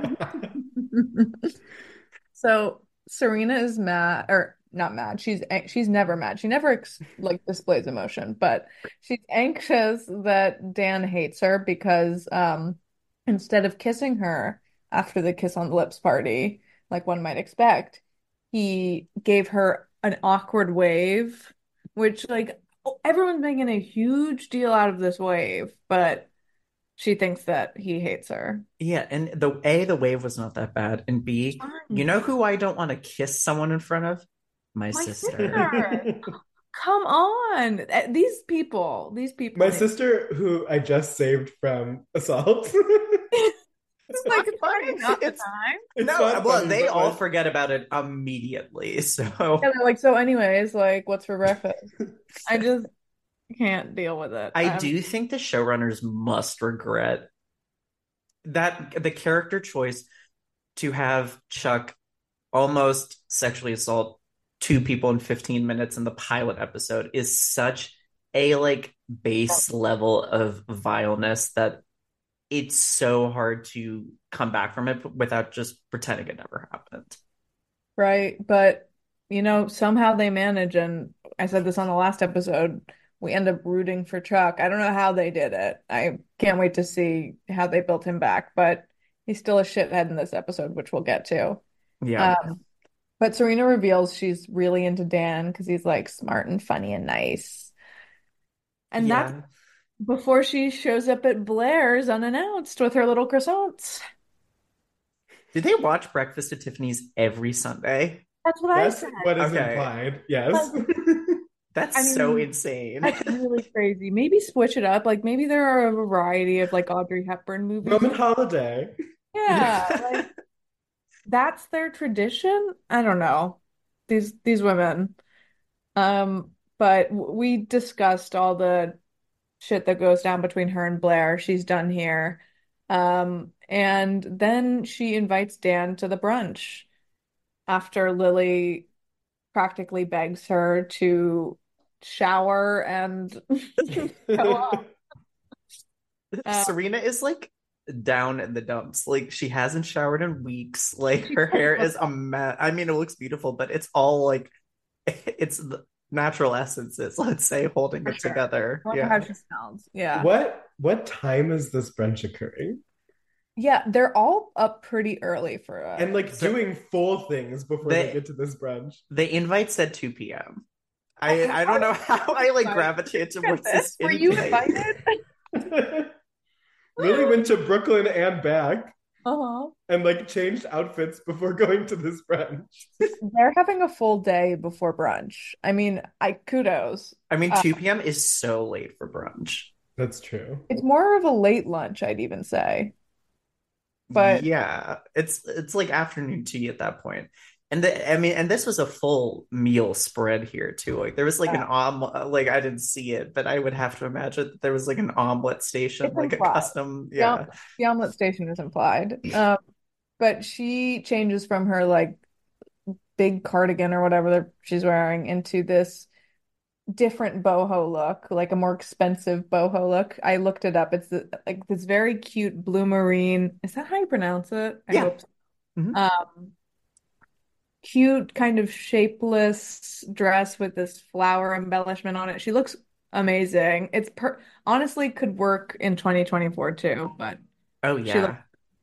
So Serena is mad, or not mad. She's never mad. She never like displays emotion, but she's anxious that Dan hates her because instead of kissing her after the kiss on the lips party, like one might expect, he gave her an awkward wave, which like everyone's making a huge deal out of this wave, but she thinks that he hates her. Yeah, and the wave was not that bad, and B, you Fine. know who I don't want to kiss someone in front of? My My sister. sister. Come on. These My people need sister, who I just saved from assault. It's like not it's funny. probably not the It's time. It's no, not well, funny, they but all like, forget about it immediately. So Yeah, they're like, so anyways, like what's for breakfast? I just can't deal with it. I do think the showrunners must regret that the character choice to have Chuck almost sexually assault two people in 15 minutes in the pilot episode is such a like base level of vileness that it's so hard to come back from it without just pretending it never happened. Right. But somehow they manage, and I said this on the last episode, we end up rooting for Chuck. I don't know how they did it. I can't wait to see how they built him back, but he's still a shithead in this episode, which we'll get to. Yeah. Um, but Serena reveals she's really into Dan because he's like smart and funny and nice. And that's Yeah. before she shows up at Blair's unannounced with her little croissants. Did they watch Breakfast at Tiffany's every Sunday? That's what I that's said. what is Okay. implied. Yes. Like, That's I so mean, insane. that's really crazy. Maybe switch it up. Like maybe there are a variety of like Audrey Hepburn movies. Roman holiday. Yeah, like that's their tradition. I don't know. These women. But we discussed all the shit that goes down between her and Blair. She's done here. And then she invites Dan to the brunch after Lily practically begs her to shower and go off. Serena is like down in the dumps. Like she hasn't showered in weeks. Like her hair is a mess. I mean, it looks beautiful, but it's all like it's the natural essences, let's say, holding For it sure. together. I wonder Yeah. how she smells. Yeah. What time is this brunch occurring? Yeah, they're all up pretty early for And like So- doing full things before They- they get to this brunch. The invite said 2 p.m. I don't know how I like gravitate towards this. Were you invite. invited? Lily went to Brooklyn and back Uh-huh. and like changed outfits before going to this brunch. They're having a full day before brunch. I mean, kudos. I mean, 2 p.m. is so late for brunch. That's true. It's more of a late lunch, I'd even say. But yeah, it's like afternoon tea at that point. And and this was a full meal spread here too. Like there was like an omelet, like I didn't see it, but I would have to imagine that there was like an omelet station, It's like a implied. custom, yeah. The omelet station is implied. But she changes from her like big cardigan or whatever that she's wearing into this different boho look, like a more expensive boho look. I looked it up. It's like this very cute blue marine. Is that how you pronounce it? I Yeah. hope so. Mhm. Cute kind of shapeless dress with this flower embellishment on it. She looks amazing. It's honestly could work in 2024 too, but Oh she yeah.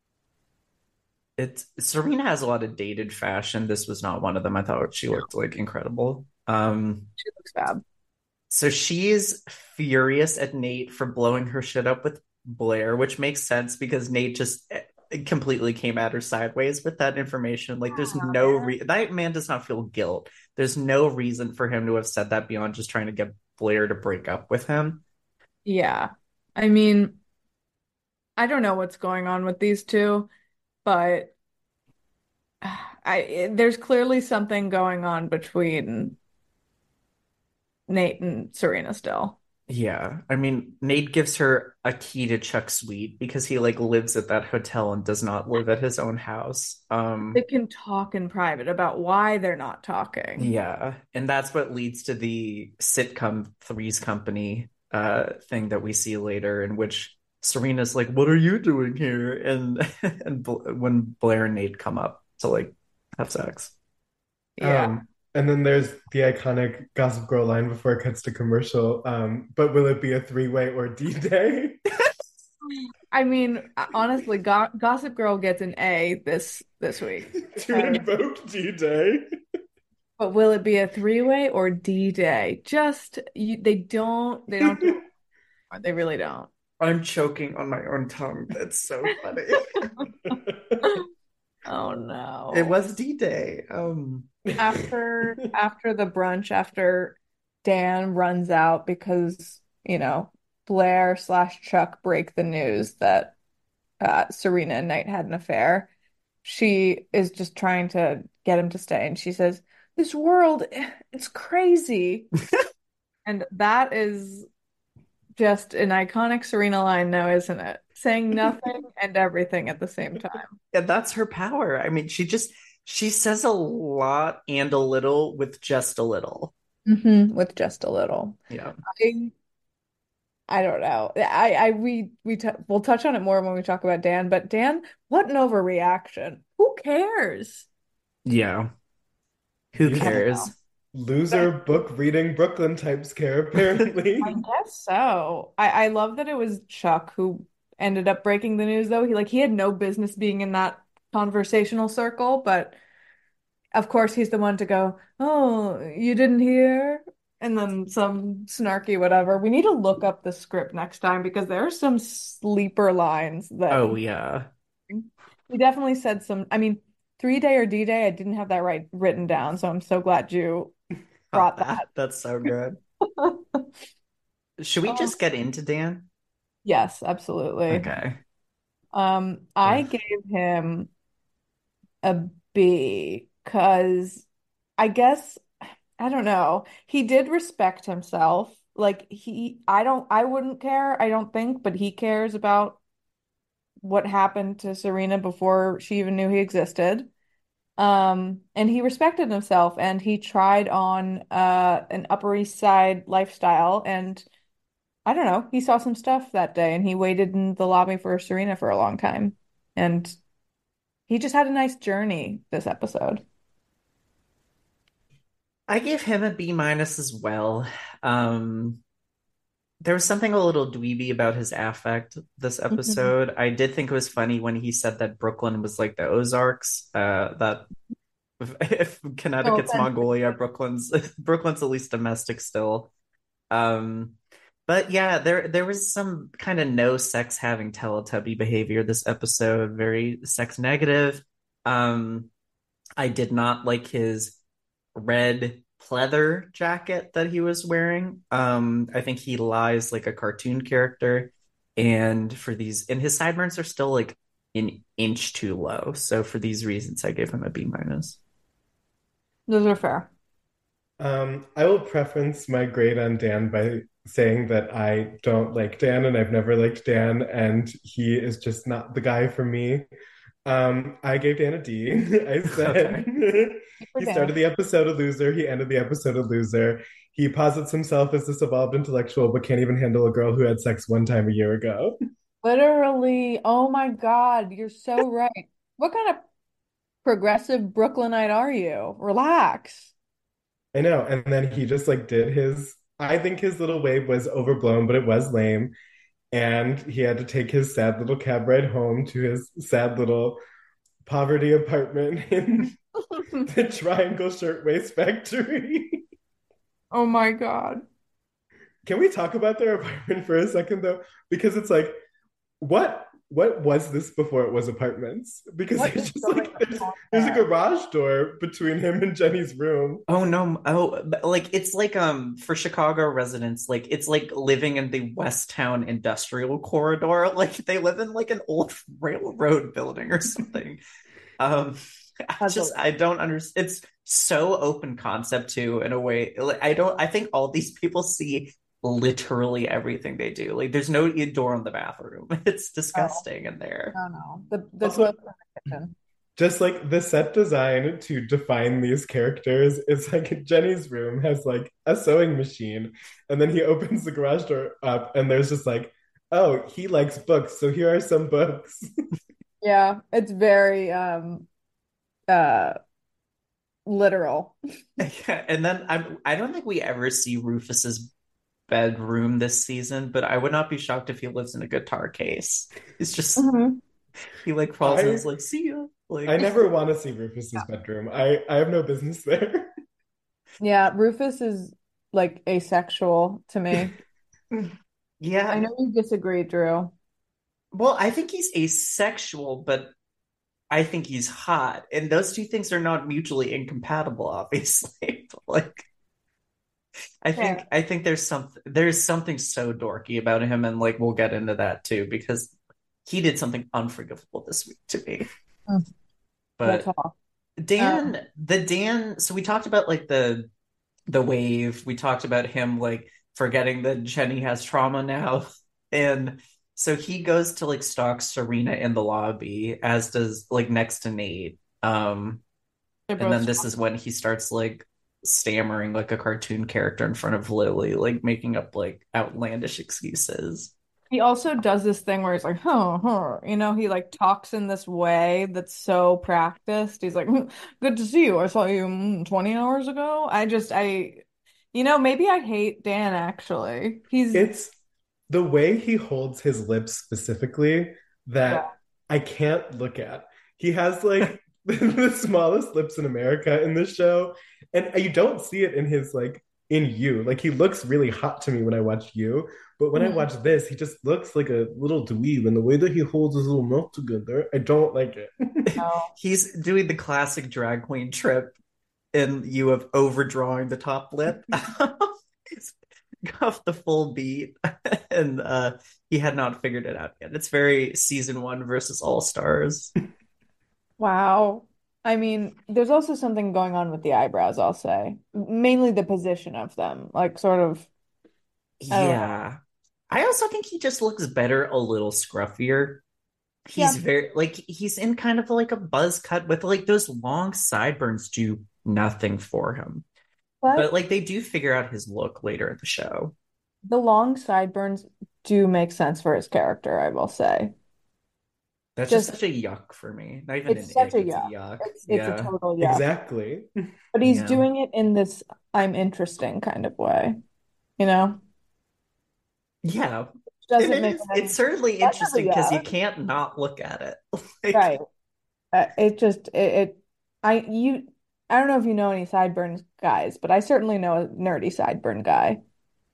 Serena has a lot of dated fashion. This was not one of them. I thought she looked like incredible. she looks fab. So she's furious at Nate for blowing her shit up with Blair, which makes sense because Nate just completely came at her sideways with that information. Like, there's no that man does not feel guilt. There's no reason for him to have said that beyond just trying to get Blair to break up with him. Yeah. I mean, I don't know what's going on with these two, but there's clearly something going on between Nate and Serena still. Yeah, I mean, Nate gives her a key to Chuck's suite because he like lives at that hotel and does not live at his own house. They can talk in private about why they're not talking. Yeah, and that's what leads to the sitcom Three's Company thing that we see later, in which Serena's like, "What are you doing here?" And when Blair and Nate come up to like have sex. Yeah. And then there's the iconic Gossip Girl line before it cuts to commercial. But will it be a three-way or D-Day? I mean, honestly, Gossip Girl gets an A this week. To invoke D-Day. But will it be a three-way or D-Day? They don't do it. They really don't. I'm choking on my own tongue. That's so funny. Oh no. It was D-Day. After the brunch, after Dan runs out because, Blair / Chuck break the news that Serena and Knight had an affair. She is just trying to get him to stay, and she says, "This world, it's crazy." And that is just an iconic Serena line now, isn't it? Saying nothing and everything at the same time. Yeah, that's her power. I mean, she says a lot and a little with just a little. With just a little. Yeah. I don't know. We'll touch on it more when we talk about Dan, but Dan, what an overreaction. Who cares? Yeah. Who cares? Loser book reading Brooklyn types care, apparently. I guess so. I love that it was Chuck who ended up breaking the news though. He had no business being in that conversational circle, but of course he's the one to go, "Oh, you didn't hear?" And then some snarky whatever. We need to look up the script next time because there are some sleeper lines that Oh, yeah. he definitely said some. I mean, 3-Day or D-Day, I didn't have that right written down, so I'm so glad you brought that. That's so good. Should we just get into Dan? Yes, absolutely. Okay. I gave him a B because I guess I don't know. He did respect himself. I wouldn't care, I don't think, but he cares about what happened to Serena before she even knew he existed. And he respected himself and he tried on an Upper East Side lifestyle and I don't know, he saw some stuff that day and he waited in the lobby for Serena for a long time. And he just had a nice journey this episode. I gave him a B minus as well. There was something a little dweeby about his affect this episode. I did think it was funny when he said that Brooklyn was like the Ozarks. That if Connecticut's Mongolia, Brooklyn's at least domestic still. But yeah, there was some kind of no sex having Teletubby behavior this episode, very sex negative. I did not like his red pleather jacket that he was wearing. I think he lies like a cartoon character, and his sideburns are still like an inch too low. So for these reasons, I gave him a B minus. Those are fair. I will preference my grade on Dan by saying that I don't like Dan and I've never liked Dan and he is just not the guy for me. I gave Dan a D. I said he started the episode a loser, he ended the episode a loser. He posits himself as this evolved intellectual but can't even handle a girl who had sex one time a year ago. Literally, oh my God, you're so right. What kind of progressive Brooklynite are you? Relax. I know. And then he just like did I think his little wave was overblown, but it was lame. And he had to take his sad little cab ride home to his sad little poverty apartment in the Triangle Shirtwaist Factory. Oh my God. Can we talk about their apartment for a second, though? Because it's like, what was this before it was apartments? Because there's just like there's a garage door between him and Jenny's room. Oh no! Oh, like it's like for Chicago residents, like it's like living in the Westtown Industrial Corridor. Like they live in like an old railroad building or something. I don't understand. It's so open concept too, in a way. Like, I think all these people see literally everything they do. Like there's no door in the bathroom. It's disgusting in there. No. The toilet in the kitchen. Just like the set design to define these characters, it's like Jenny's room has like a sewing machine, and then he opens the garage door up, and there's just like, oh, he likes books, so here are some books. Yeah, it's very literal. Yeah, and then I don't think we ever see Rufus's bedroom this season, but I would not be shocked if he lives in a guitar case. It's just he like falls and is like, see ya. Like I never want to see Rufus's bedroom. I have no business there. Yeah, Rufus is like asexual to me. I Yeah. know you disagree, Drew. Well, I think he's asexual, but I think he's hot. And those two things are not mutually incompatible, obviously. Like Fair. I think there's something so dorky about him, and like we'll get into that too, because he did something unforgivable this week to me. Mm. We'll But talk. Um, Dan, so we talked about like the wave. We talked about him like forgetting that Jenny has trauma now. And so he goes to like stalk Serena in the lobby, as does like next to Nate. they're And then both. this is when he starts like stammering like a cartoon character in front of Lily, like making up like outlandish excuses. He also does this thing where he's like, huh, huh. He like talks in this way that's so practiced. He's like, good to see you. I saw you 20 hours ago. Maybe I hate Dan actually. It's the way he holds his lips specifically Yeah. that I can't look at. He has like the smallest lips in America in this show, and you don't see it in his like in You. Like he looks really hot to me when I watch You, but when I Mhm. watch this, he just looks like a little dweeb, and the way that he holds his little mouth together, I don't like it. No. He's doing the classic drag queen trip in You of overdrawing the top lip. He's off the full beat, and he had not figured it out yet. It's very season one versus All Stars. Wow. I mean, there's also something going on with the eyebrows, I'll say. Mainly the position of them. Like sort of, I don't know. Yeah. I also think he just looks better a little scruffier. Yeah, He's very like he's in kind of like a buzz cut with like those long sideburns do nothing for him. but But like they do figure out his look later in the show. the long sideburns do make sense for his character, I will say. That's just Just such a yuck for me. Not even an it's such ick, a it's a yuck. yuck. It's a Yeah. total yuck. Exactly. But he's Yeah. doing it in this I'm interesting kind of way, you know? Yeah. And Doesn't it make is any it's certainly much of a interesting because you yuck. can't not look at it. Like Right. It just it I you I don't know if you know any sideburns guys, but I certainly know a nerdy sideburn guy.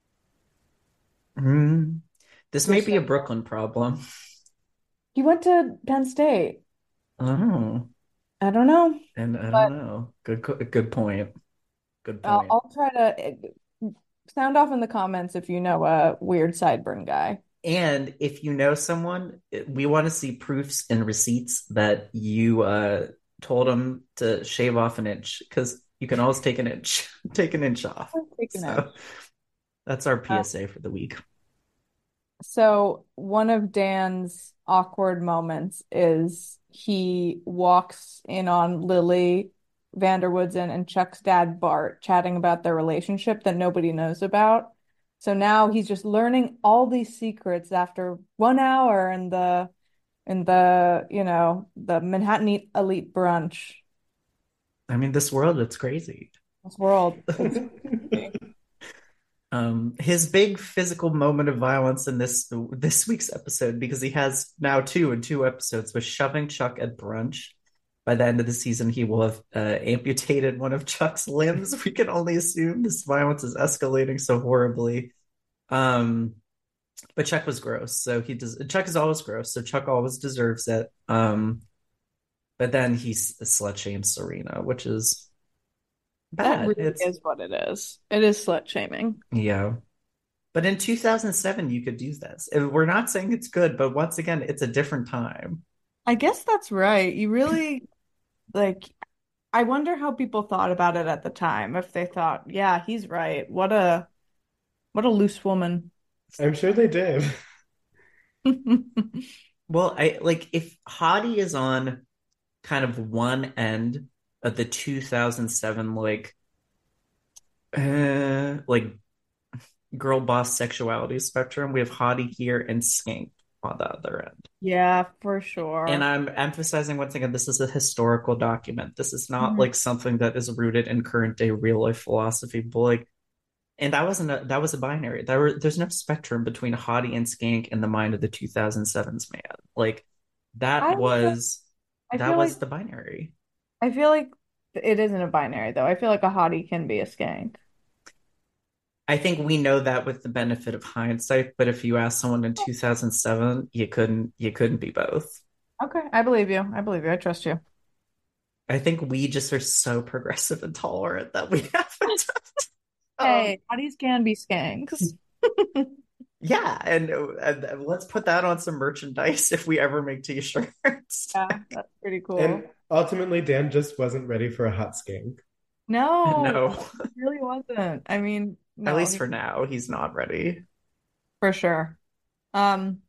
mm, this may Just be a Brooklyn problem. he went to Penn State. Oh, I don't know, and I don't but know. Good point. Good point. I'll try to sound off in the comments if you know a weird sideburn guy. And if you know someone, we want to see proofs and receipts that you told them to shave off an inch because you can always take an inch, take an inch off. Taking it. So that's our PSA for the week. So one of Dan's awkward moments is he walks in on Lily Vanderwoodson and Chuck's dad Bart chatting about their relationship that nobody knows about. So now he's just learning all these secrets after 1 hour in the Manhattan Elite Brunch. I mean, this world, it's crazy. This world. It's His big physical moment of violence in this week's episode, because he has now two in 2 episodes, was shoving Chuck at brunch. By the end of the season, he will have amputated one of Chuck's limbs. We can only assume this violence is escalating so horribly. But Chuck was gross, so he does. Chuck is always gross, so Chuck always deserves it. But then he slut shames Serena, which is that bad. really is what it is. It is slut shaming. Yeah. But in 2007, you could do this. We're not saying it's good, but once again, it's a different time. I guess that's right. You really like I wonder how people thought about it at the time. If they thought, yeah, he's right. What a loose woman. I'm sure they did. Well, I like if Hottie is on kind of one end of the 2007 like girl boss sexuality spectrum, we have Hottie here and Skank on the other end. Yeah, for And sure. I'm emphasizing once again, this is a historical document. This is not Mhm. like something that is rooted in current day real life philosophy. But like, and that was a binary. There's no spectrum between Hottie and Skank in the mind of the 2007s man. Like I that don't know. was I that feel like was the binary. I feel like it isn't a binary though. I feel like a hottie can be a skank. I think we know that with the benefit of hindsight, but if you ask someone in 2007, you couldn't be both. Okay, I believe you. I believe you. I trust you. I think we just are so progressive and tolerant that we haven't. Hey, hotties can be skanks. Yeah, and let's put that on some merchandise if we ever make t-shirts. Yeah, that's pretty cool. And ultimately, Dan just wasn't ready for a hot skank. No, No, it really wasn't. I mean, at no, least for now, he's not ready. for sure. Um,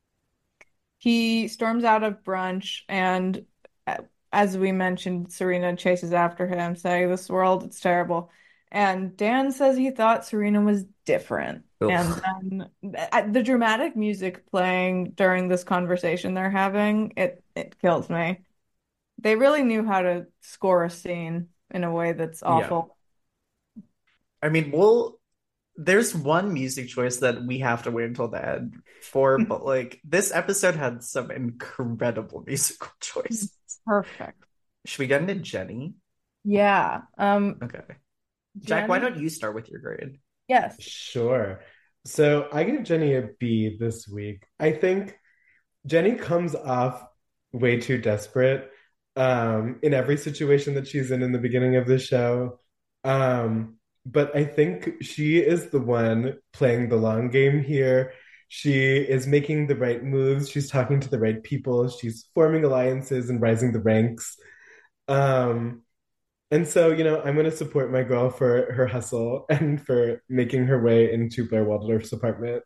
he storms out of brunch, and as we mentioned, Serena chases after him, saying, "This world, it's terrible." And Dan says he thought Serena was different. And Ugh. then the dramatic music playing during this conversation they're having, it kills me. They really knew how to score a scene in a way that's Yeah. awful. I mean, there's one music choice that we have to wait until the end for, but like this episode had some incredible musical choices. Perfect. Should we get into Jenny? Yeah. Okay. Jack, why Jenny, don't you start with your grade? yes. Sure. So I give Jenny a B this week. I think Jenny comes off way too desperate in every situation that she's in the beginning of the show. But I think she is the one playing the long game here. She is making the right moves. She's talking to the right people. She's forming alliances and rising the ranks. Um, and so, I'm going to support my girl for her hustle and for making her way into Blair Waldorf's apartment.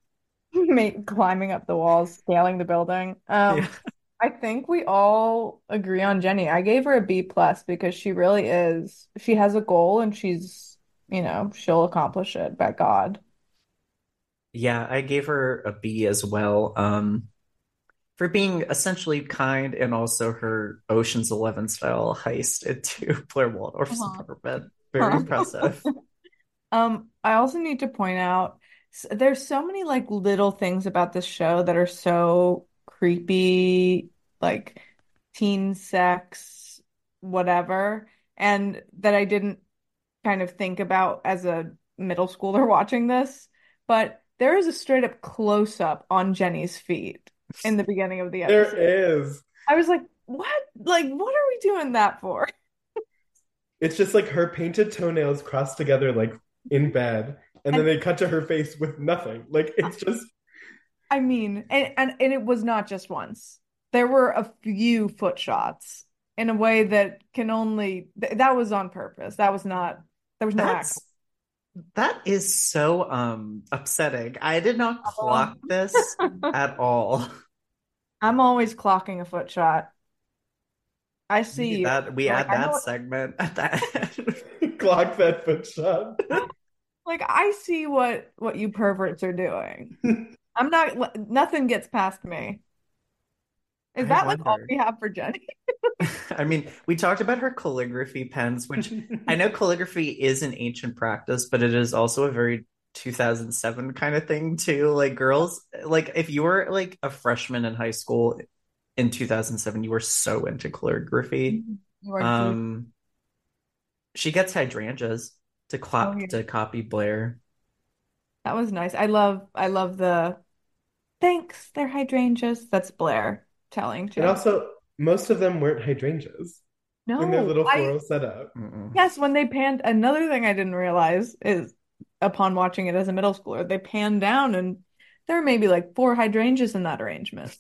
Climbing up the walls, scaling the building. Yeah. I think we all agree on Jenny. I gave her a B plus because she really is. She has a goal and she'll accomplish it by God. Yeah, I gave her a B as well. For being essentially kind and also her Ocean's 11 style heist into Blair Waldorf's Uh-huh. apartment. Very Huh. impressive. I also need to point out there's so many like little things about this show that are so creepy, like teen sex, whatever, and that I didn't kind of think about as a middle schooler watching this. But there is a straight up close up on Jenny's feet in the beginning of the There episode. is. I was like, what? Like, what are we doing that for? It's just like her painted toenails crossed together, like in bed, and then And they cut to her face with nothing. Like it's just I mean, and it was not just once. There were a few foot shots in a way that can only that was on purpose. That was not there was no act. That's that is so upsetting. I did not clock this at all. I'm always clocking a foot shot. I see you. We Like add I know that segment at that end. clock that foot shot. like I see what you perverts are doing. I'm not nothing gets past me. Is I that like all wonder. we have for Jenny? I mean, we talked about her calligraphy pens, which I know calligraphy is an ancient practice, but it is also a very 2007 kind of thing too. Like girls, like if you were like a freshman in high school in 2007, you were so into calligraphy. You are deep. Um, she gets hydrangeas Oh yeah. to copy Blair. That was nice. I love the thanks, they're hydrangeas. That's Blair telling And Jen. also, most of them weren't hydrangeas in their No, little I floral setup. Mm-mm. yes, when they panned another thing I didn't realize is upon watching it as a middle schooler, they panned down and there were maybe like four hydrangeas in that arrangement.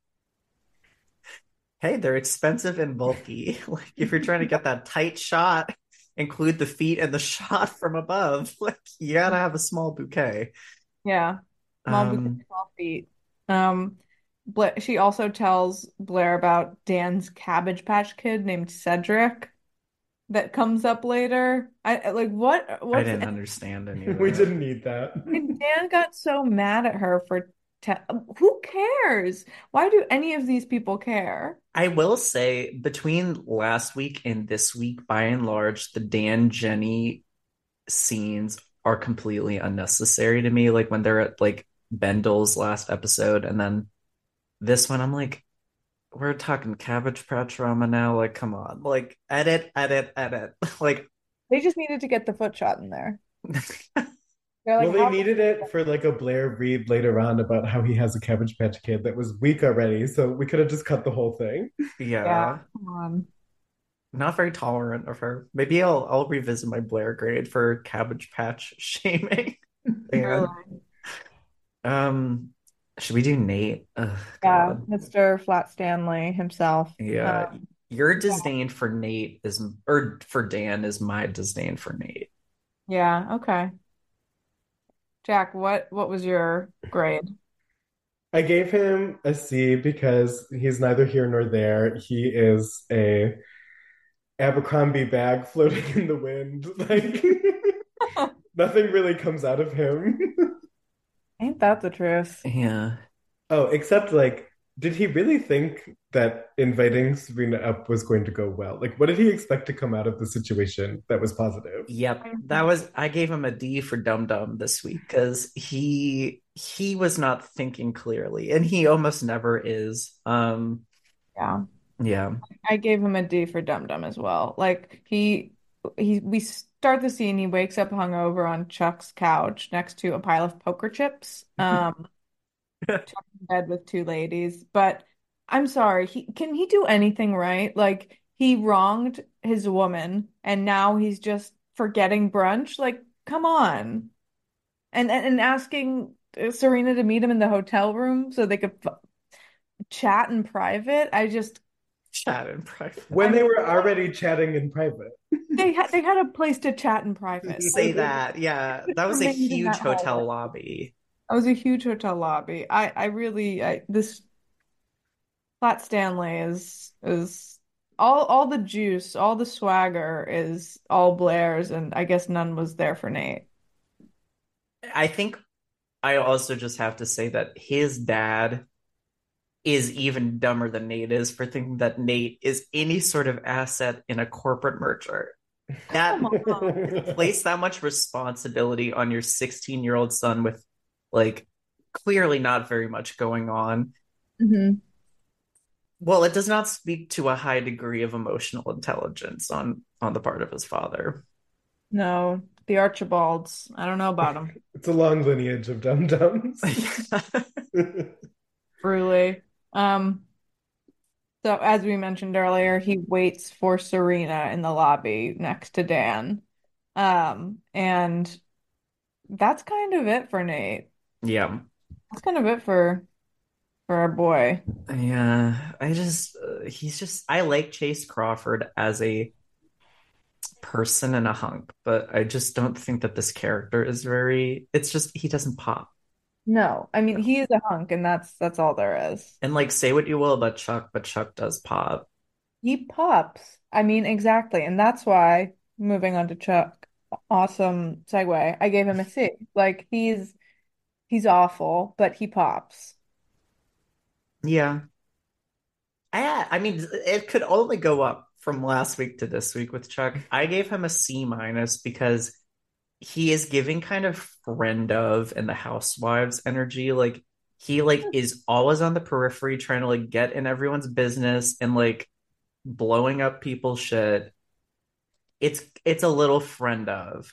Hey, they're expensive and bulky. Like if you're trying to get that tight shot, include the feet and the shot from above. Like you gotta have a small bouquet. Yeah. Small bouquet, Um, small feet. Um, she also tells Blair about Dan's Cabbage Patch Kid named Cedric that comes up later. Like I what's didn't understand any of We that. didn't need that. and Dan got so mad at her for te who cares? Why do any of these people care? I will say between last week and this week, by and large, the Dan Jenny scenes are completely unnecessary to me. Like when they're at like Bendel's last episode, and then this one, I'm like, we're talking Cabbage Patch Rama now. Like, come on. Like, edit, edit, edit. Like, They just needed to get the foot shot in there. They're like, Well, they how? needed it for like a Blair Reed later on about how he has a Cabbage Patch Kid that was weak already, so we could have just cut the whole thing. Yeah, yeah, come on. not very tolerant of her. Maybe I'll revisit my Blair grade for Cabbage Patch shaming. Really. And um, should we do Nate? Oh, Yeah, God. Mr. Flat Stanley himself. Yeah. Your disdain for Nate is, or for Dan is my disdain for Nate. Yeah, okay. Jack, what was your grade? I gave him a C because he's neither here nor there. He is a Abercrombie bag floating in the wind. Like nothing really comes out of him. Ain't that the truth? Yeah. Oh, except like, did he really think that inviting Serena up was going to go well? Like, what did he expect to come out of the situation that was positive? Yep. I gave him a D for Dum Dum this week because he was not thinking clearly and he almost never is. Yeah. Yeah. I gave him a D for Dum Dum as well. Like we start the scene, he wakes up hungover on Chuck's couch next to a pile of poker chips. Chuck in bed with two ladies. But I'm sorry, can he do anything right? Like he wronged his woman and now he's just forgetting brunch. Like, come on. And asking Serena to meet him in the hotel room so they could chat in private. I just Chat in private. When they were already chatting in private. they had a place to chat in private. Say that. Yeah. That was a Remained in huge that hotel hallway. lobby. That was a huge hotel lobby. I really this Flat Stanley is all the juice, all the swagger is all Blair's, and I guess none was there for Nate. I think I also just have to say that his dad is even dumber than Nate is for thinking that Nate is any sort of asset in a corporate merger. That Come on. place that much responsibility on your 16-year-old son with like clearly not very much going on. Mhm. Well, it does not speak to a high degree of emotional intelligence on the part of his father. No, the Archibalds. I don't know about them. It's a long lineage of dum-dums. Truly. Um, so as we mentioned earlier, he waits for Serena in the lobby next to Dan. And that's kind of it for Nate. Yeah. That's kind of it for our boy. Yeah, he's just, I like Chase Crawford as a person and a hunk, but I just don't think that this character is very, it's just, he doesn't pop. No, I mean he is a hunk, and that's all there is. And like, say what you will about Chuck, but Chuck does pop. He pops. I mean, exactly, and that's why moving on to Chuck, awesome segue. I gave him a C. Like he's awful, but he pops. Yeah. I mean, it could only go up from last week to this week with Chuck. I gave him a C minus because he is giving kind of friend of and the housewives energy. Like he like is always on the periphery trying to like get in everyone's business and like blowing up people's shit. It's a little friend of.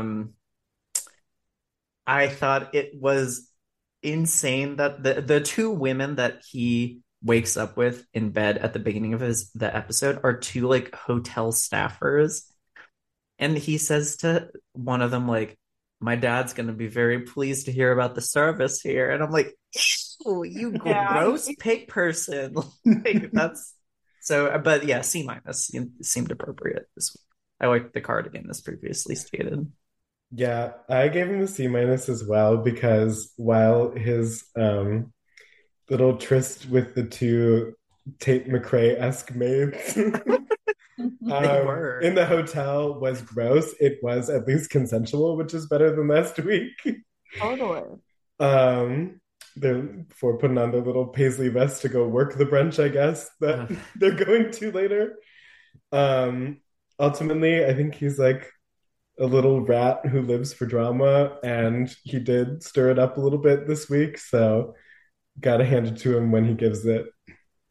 I thought it was insane that the two women that he wakes up with in bed at the beginning of the episode are two like hotel staffers. And he says to one of them, like, my dad's going to be very pleased to hear about the service here. And I'm like, ew, you Yeah. gross pig person. Like, that's so, but yeah, C minus seemed appropriate this week. I like the cardigan as previously stated. Yeah, I gave him a C minus as well because while his little tryst with the two Tate McRae-esque maids They were. in the hotel was gross, it was at least consensual, which is better than last week. Totally. They're for putting on their little paisley vests to go work the brunch, I guess, that they're going to later. Ultimately, I think he's like a little rat who lives for drama, and he did stir it up a little bit this week, so gotta hand it to him when he gives it.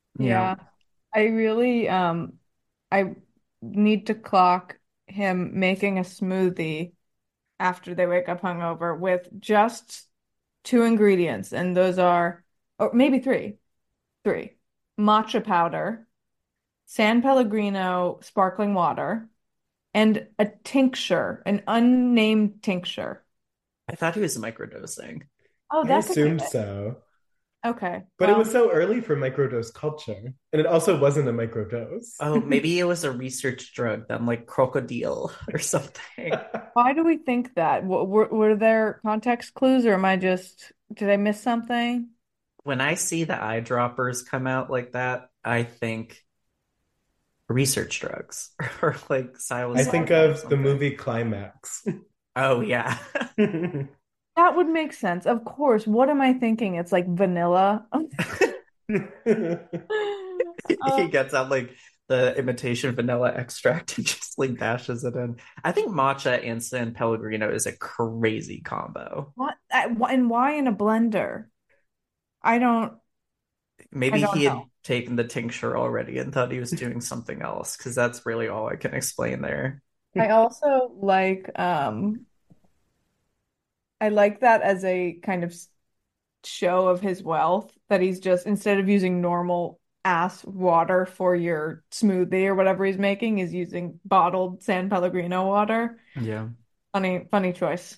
Yeah. Yeah. I really I need to clock him making a smoothie after they wake up hungover with just two ingredients, and those are, or maybe three. Three. Matcha powder, San Pellegrino sparkling water, and a tincture, an unnamed tincture. I thought he was microdosing. Oh, I that could be assumed it. so. Okay. But it was Well, so early for microdose culture. And it also wasn't a microdose. Oh, maybe it was a research drug then, like crocodile or something. why do we think that? Were there context clues, or did I miss something? When I see the eyedroppers come out like that, I think research drugs or like I think psilocybin or of the something. movie Climax. Oh yeah. That would make sense. Of course. What am I thinking? It's like vanilla. He Uh, gets out like the imitation vanilla extract and just like dashes it in. I think matcha and San Pellegrino is a crazy combo. and why in a blender? I don't I Maybe don't he had know. taken the tincture already and thought he was doing something else, because that's really all I can explain there. I also I like that as a kind of show of his wealth, that he's just, instead of using normal ass water for your smoothie or whatever he's making, is using bottled San Pellegrino water. Yeah. Funny choice.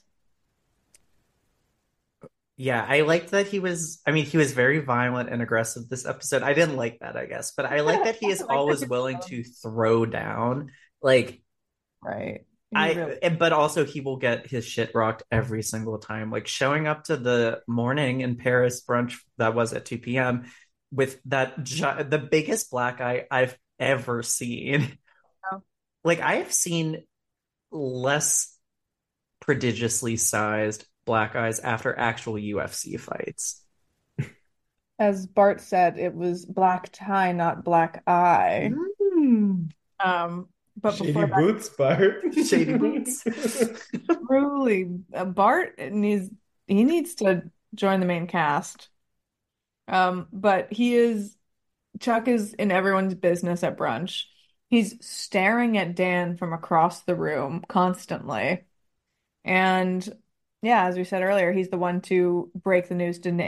Yeah, I liked that he was very violent and aggressive this episode. I didn't like that, I guess, but I like that he is I like that always he's willing so- to throw down. Like right. He really but also he will get his shit rocked every single time. Like showing up to the morning in Paris brunch that was at 2 p.m. with the biggest black eye I've ever seen. Like I have seen less prodigiously sized black eyes after actual UFC fights. As Bart said, it was black tie, not black eye. Mm. But Shady before that, boots, Bart. Shady boots. truly, Bart needs to join the main cast. But Chuck is in everyone's business at brunch. He's staring at Dan from across the room constantly. And yeah, as we said earlier, he's the one to break the news to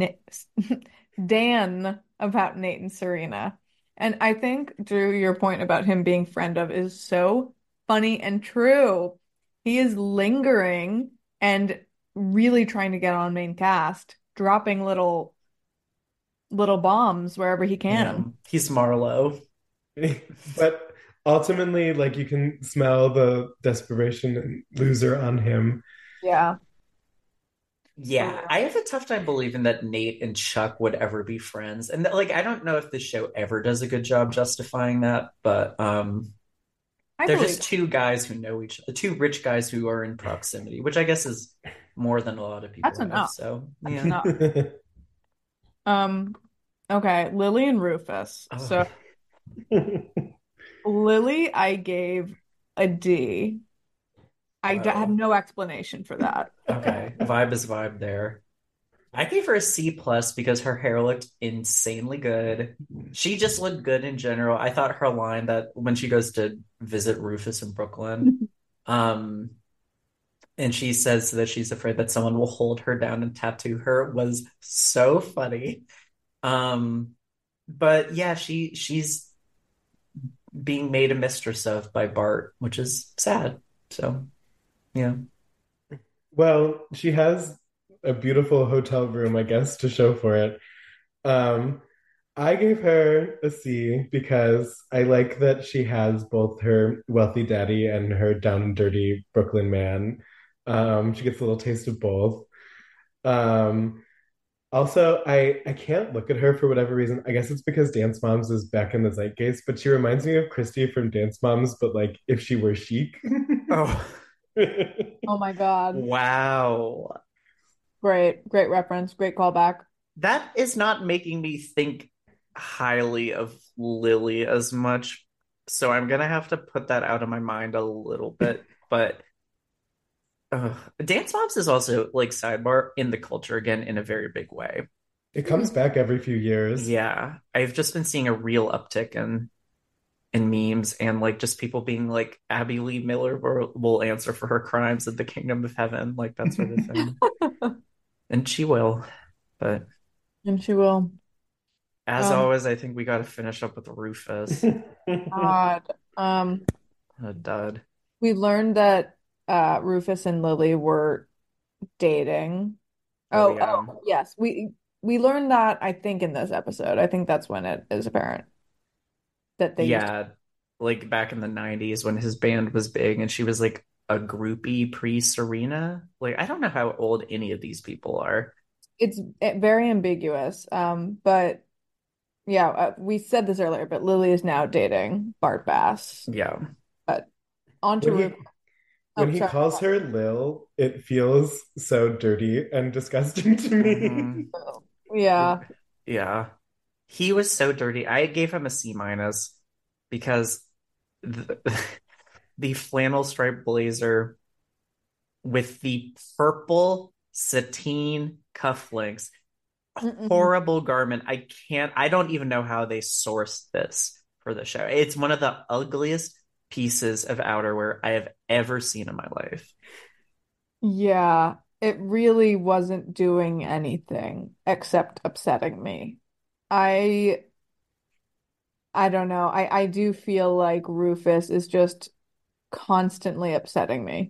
Dan about Nate and Serena. And I think, Drew, your point about him being friend of is so funny and true. He is lingering and really trying to get on main cast, dropping little bombs wherever he Yeah, can. he's Marlowe. But ultimately, like you can smell the desperation and loser on him. Yeah. For Yeah, real. I have a tough time believing that Nate and Chuck would ever be friends. And like I don't know if the show ever does a good job justifying that, but I they're believe just it. two guys who know each other, two rich guys who are in proximity, which I guess is more than a lot of That's people have. enough. So, That's yeah. enough. Um, okay, Lily and Rufus. Oh, So Lily, I gave a D. Have whoa. no explanation for that. Okay. Vibe is vibe there. I gave her a C plus because her hair looked insanely good. She just looked good in general. I thought her line that when she goes to visit Rufus in Brooklyn, um, and she says that she's afraid that someone will hold her down and tattoo her was so funny. Um, but yeah, she's being made a mistress of by Bart, which is sad. So yeah. Well, she has a beautiful hotel room, I guess, to show for it. Um, I gave her a C because I like that she has both her wealthy daddy and her down and dirty Brooklyn man. She gets a little taste of both. Um, Also, I can't look at her for whatever reason. I guess it's because Dance Moms is back in the zeitgeist, but she reminds me of Christy from Dance Moms, but like if she were chic. Oh, Oh my God. wow. Great reference, great callback. That is not making me think highly of Lily as much. So I'm gonna have to put that out of my mind a little bit. But Dance Moms is also like sidebar in the culture again in a very big way. It comes back every few years. Yeah, I've just been seeing a real uptick in memes and like just people being like Abby Lee Miller will answer for her crimes at the kingdom of heaven, like that sort of thing. And she will. But And she will. as Um, always, I think we got to finish up with Rufus. God. A dud. We learned that Rufus and Lily were dating. Oh Oh, yeah. yes. We learned that I think in this episode. I think that's when it is apparent that they used to. Yeah, like back in the 90s when his band was big and she was like a groupie pre-Serena. Like I don't know how old any of these people are. It's very ambiguous. But yeah, we said this earlier, but Lily is now dating Bart Bass. Yeah. But on to When he Rufus. when Oh, he sorry. calls her Lil, it feels so dirty and disgusting to me. Mhm. Yeah. Yeah. He was so dirty. I gave him a C minus because the, the flannel striped blazer with the purple sateen cufflinks, Mm-mm. horrible garment. I don't even know how they sourced this for the show. It's one of the ugliest pieces of outerwear I have ever seen in my life. Yeah, it really wasn't doing anything except upsetting me. I I don't know. I do feel like Rufus is just constantly upsetting me.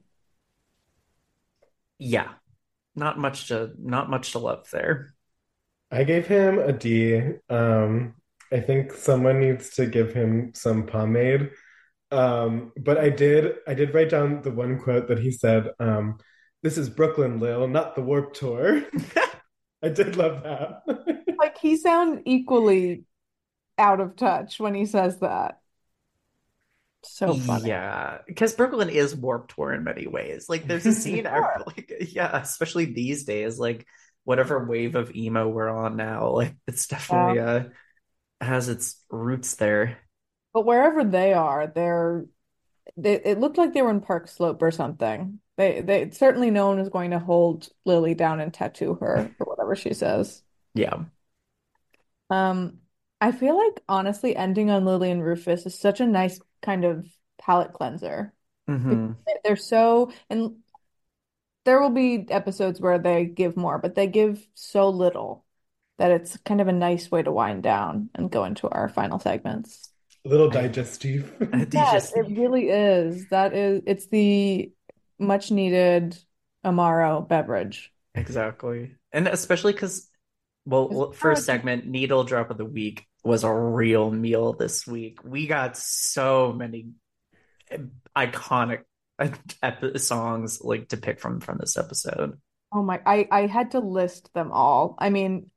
Yeah, not much to love there. I gave him a D. I think someone needs to give him some pomade. But I did write down the one quote that he said, "This is Brooklyn, Lil, not the Warp Tour." I did love that. Like he sounds equally out of touch when he says that. So funny. Yeah, because Brooklyn is Warped Tour in many ways. Like, there's a scene, Sure. like, yeah, especially these days, like whatever wave of emo we're on now, like it's Yeah. definitely has its roots there. But wherever they are, it looked like they were in Park Slope or something. They certainly no one is going to hold Lily down and tattoo her or whatever she says. Yeah. Um, I feel like honestly ending on Lily and Rufus is such a nice kind of palate cleanser. Because Hmm. they're so, and there will be episodes where they give more, but they give so little that it's kind of a nice way to wind down and go into our final segments. A little I digestive. Yes, just it really is. It's the much needed Amaro beverage. exactly, and especially because well, Oh, first segment, Needle Drop of the Week was a real meal this week. We got so many iconic songs like to pick from this episode. oh my, I had to list them all. I mean,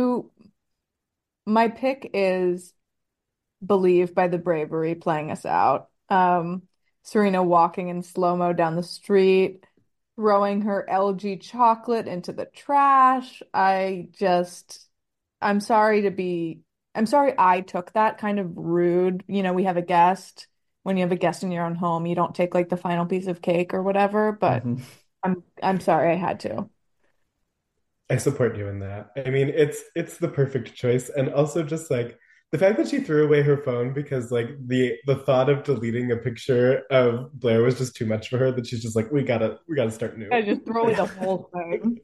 my pick is Believe by the Bravery playing us out. Serena walking in slow-mo down the street, throwing her LG chocolate into the trash. I'm sorry I'm sorry I took that kind of rude. You know, we have a guest. When you have a guest in your own home, you don't take like the final piece of cake or whatever, but Mhm. I'm sorry I had to. I support you in that. I mean, it's the perfect choice, and also just like the fact that she threw away her phone because like the thought of deleting a picture of Blair was just too much for her. That she's just like, we gotta start new. I just throw away the whole thing.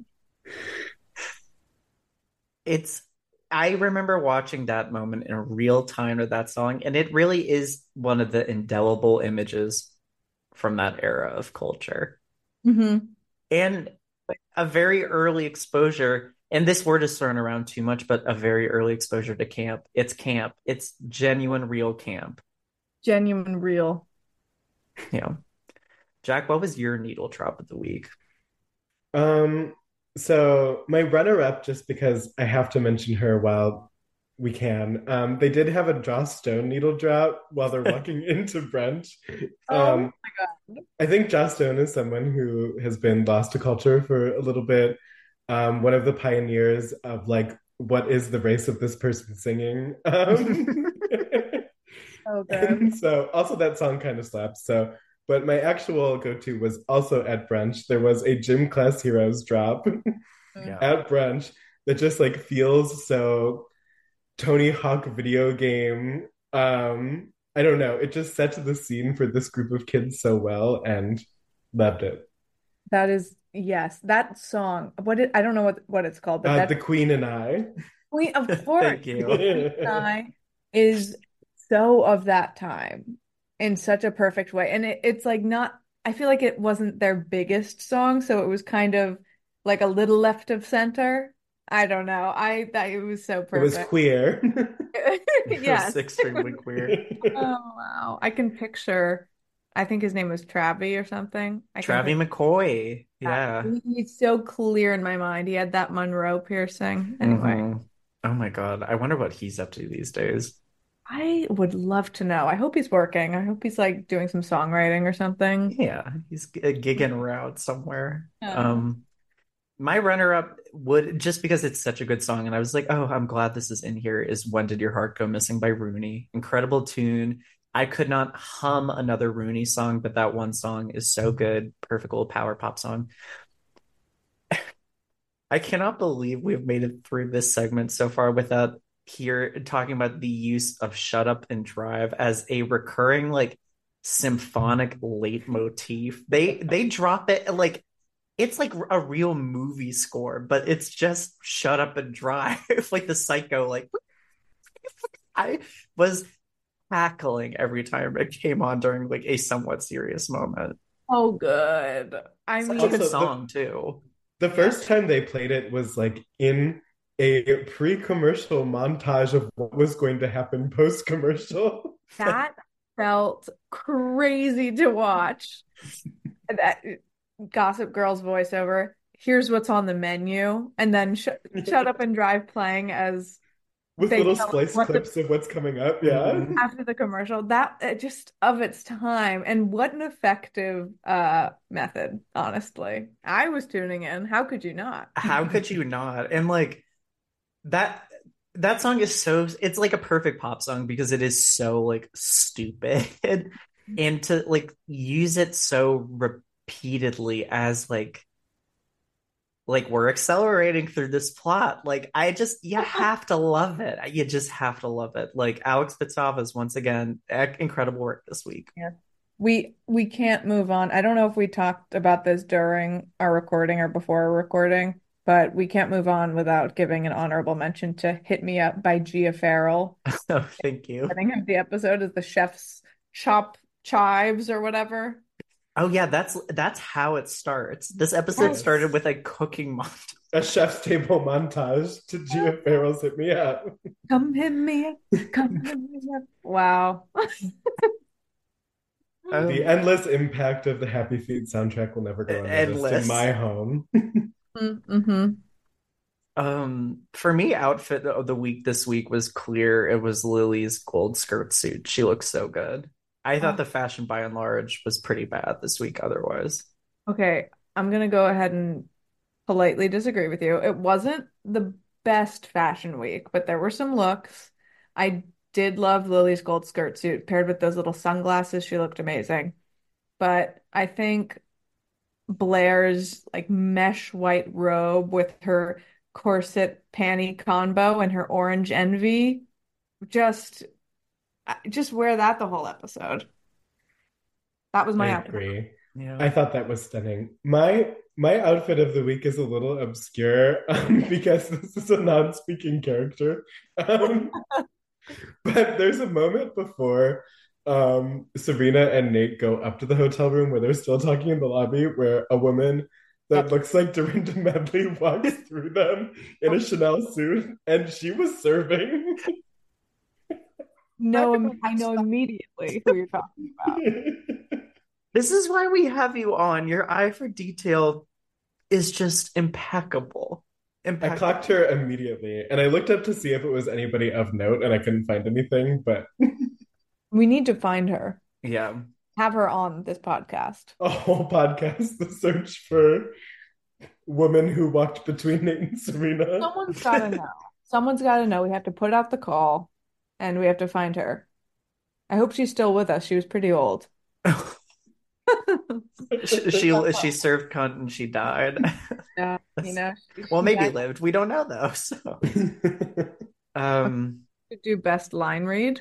It's I remember watching that moment in real time with that song, and it really is one of the indelible images from that era of culture. Hmm. And a very early exposure, and this word is thrown around too much, but a very early exposure to camp. It's camp. It's genuine, real camp. Genuine, real. Yeah. Jack, what was your needle drop of the week? Um, so my runner-up, just because I have to mention her while we can, they did have a Joss Stone needle drop while they're walking into brunch. Oh Um, my God. I think Joss Stone is someone who has been lost to culture for a little bit. One of the pioneers of like, what is the race of this person singing? So good. And so also that song kind of slaps. So, but my actual go-to was also at brunch. There was a Gym Class Heroes drop Yeah. at brunch. that just like feels so Tony Hawk video game. I don't know. It just sets the scene for this group of kids so well and loved it. That is, yes, that song. I don't know what it's called, but that The Queen and I. Queen, of course, Thank you. Queen and I is so of that time in such a perfect way. And it's like not, I feel like it wasn't their biggest song, so it was kind of like a little left of center. I don't know. I thought it was so It was perfect. queer. It Yes. was extremely queer. Oh wow. I can picture, I think his name was Travie or something. I can Travie picture McCoy. that. Yeah. He's so clear in my mind. He had that Monroe piercing. Anyway, Mhm. Oh my God. I wonder what he's up to these days. I would love to know. I hope he's working. I hope he's like doing some songwriting or something. Yeah, he's gigging around somewhere. Yeah. My runner-up would, just because it's such a good song, and I was like, oh, I'm glad this is in here, is When Did Your Heart Go Missing by Rooney. Incredible tune. I could not hum another Rooney song, but that one song is so good. Perfect little power pop song. I cannot believe we've made it through this segment so far without here talking about the use of Shut Up and Drive as a recurring like symphonic leitmotif. They drop it like it's like a real movie score, but it's just Shut Up and Drive. Like the psycho, like I was cackling every time it came on during like a somewhat serious moment. Oh, good. I Such a mean, good Also, song too. the first time they played it was like in a pre-commercial montage of what was going to happen post-commercial. that felt crazy to watch. That Gossip Girl's voiceover. Here's what's on the menu, and then Shut Up and Drive playing as With they little tell us splice what the clips of what's coming up. Yeah. Mhm. after the commercial. That just of its time, and what an effective method, honestly. I was tuning in. How could you not? How could you not? And like that that song is so it's like a perfect pop song because it is so like stupid and to like use it so repeatedly as like we're accelerating through this plot. Like I just you have to love it. You just have to love it. Like Alex Pizzavas once again, incredible work this week. Yeah. We can't move on. I don't know if we talked about this during our recording or before our recording, but we can't move on without giving an honorable mention to Hit Me Up by Gia Farrell. Oh, thank you. I think the episode is the chef's chop chives or whatever. Oh yeah, that's how it starts. This episode Yes. started with a cooking montage. A chef's table montage to Gia Farrell's Hit Me Up. Come hit me up. Come hit me up. Wow. The endless impact of the Happy Feet soundtrack will never go unnoticed Endless. in my home. Mm-hmm. For me, outfit of the week this week was clear. It was Lily's gold skirt suit. She looks so good. I thought the fashion by and large was pretty bad this week otherwise. Okay, I'm gonna go ahead and politely disagree with you. It wasn't the best fashion week, but there were some looks. I did love Lily's gold skirt suit paired with those little sunglasses. She looked amazing. But I think Blair's like mesh white robe with her corset panty combo and her orange envy, just just wear that the whole episode. That was I my outfit. agree. Yeah. I thought that was stunning. My outfit of the week is a little obscure because this is a non-speaking character. Um, but there's a moment before Serena and Nate go up to the hotel room where they're still talking in the lobby, where a woman that looks like Dorinda Medley walks through them in a Chanel suit, and she was serving. No, I know immediately who you're talking about. This is why we have you on. Your eye for detail is just impeccable. I Impeccable. clocked her immediately, and I looked up to see if it was anybody of note, and I couldn't find anything, but We need to find her, Yeah. have her on this podcast. a whole podcast, the search for woman who walked between Nate and Serena. Someone's got to know. Someone's got to know. We have to put out the call and we have to find her. I hope she's still with us. She was pretty old. She served cunt and she died. Yeah, Well, she maybe died lived. We don't know though. So, um, to do best line read.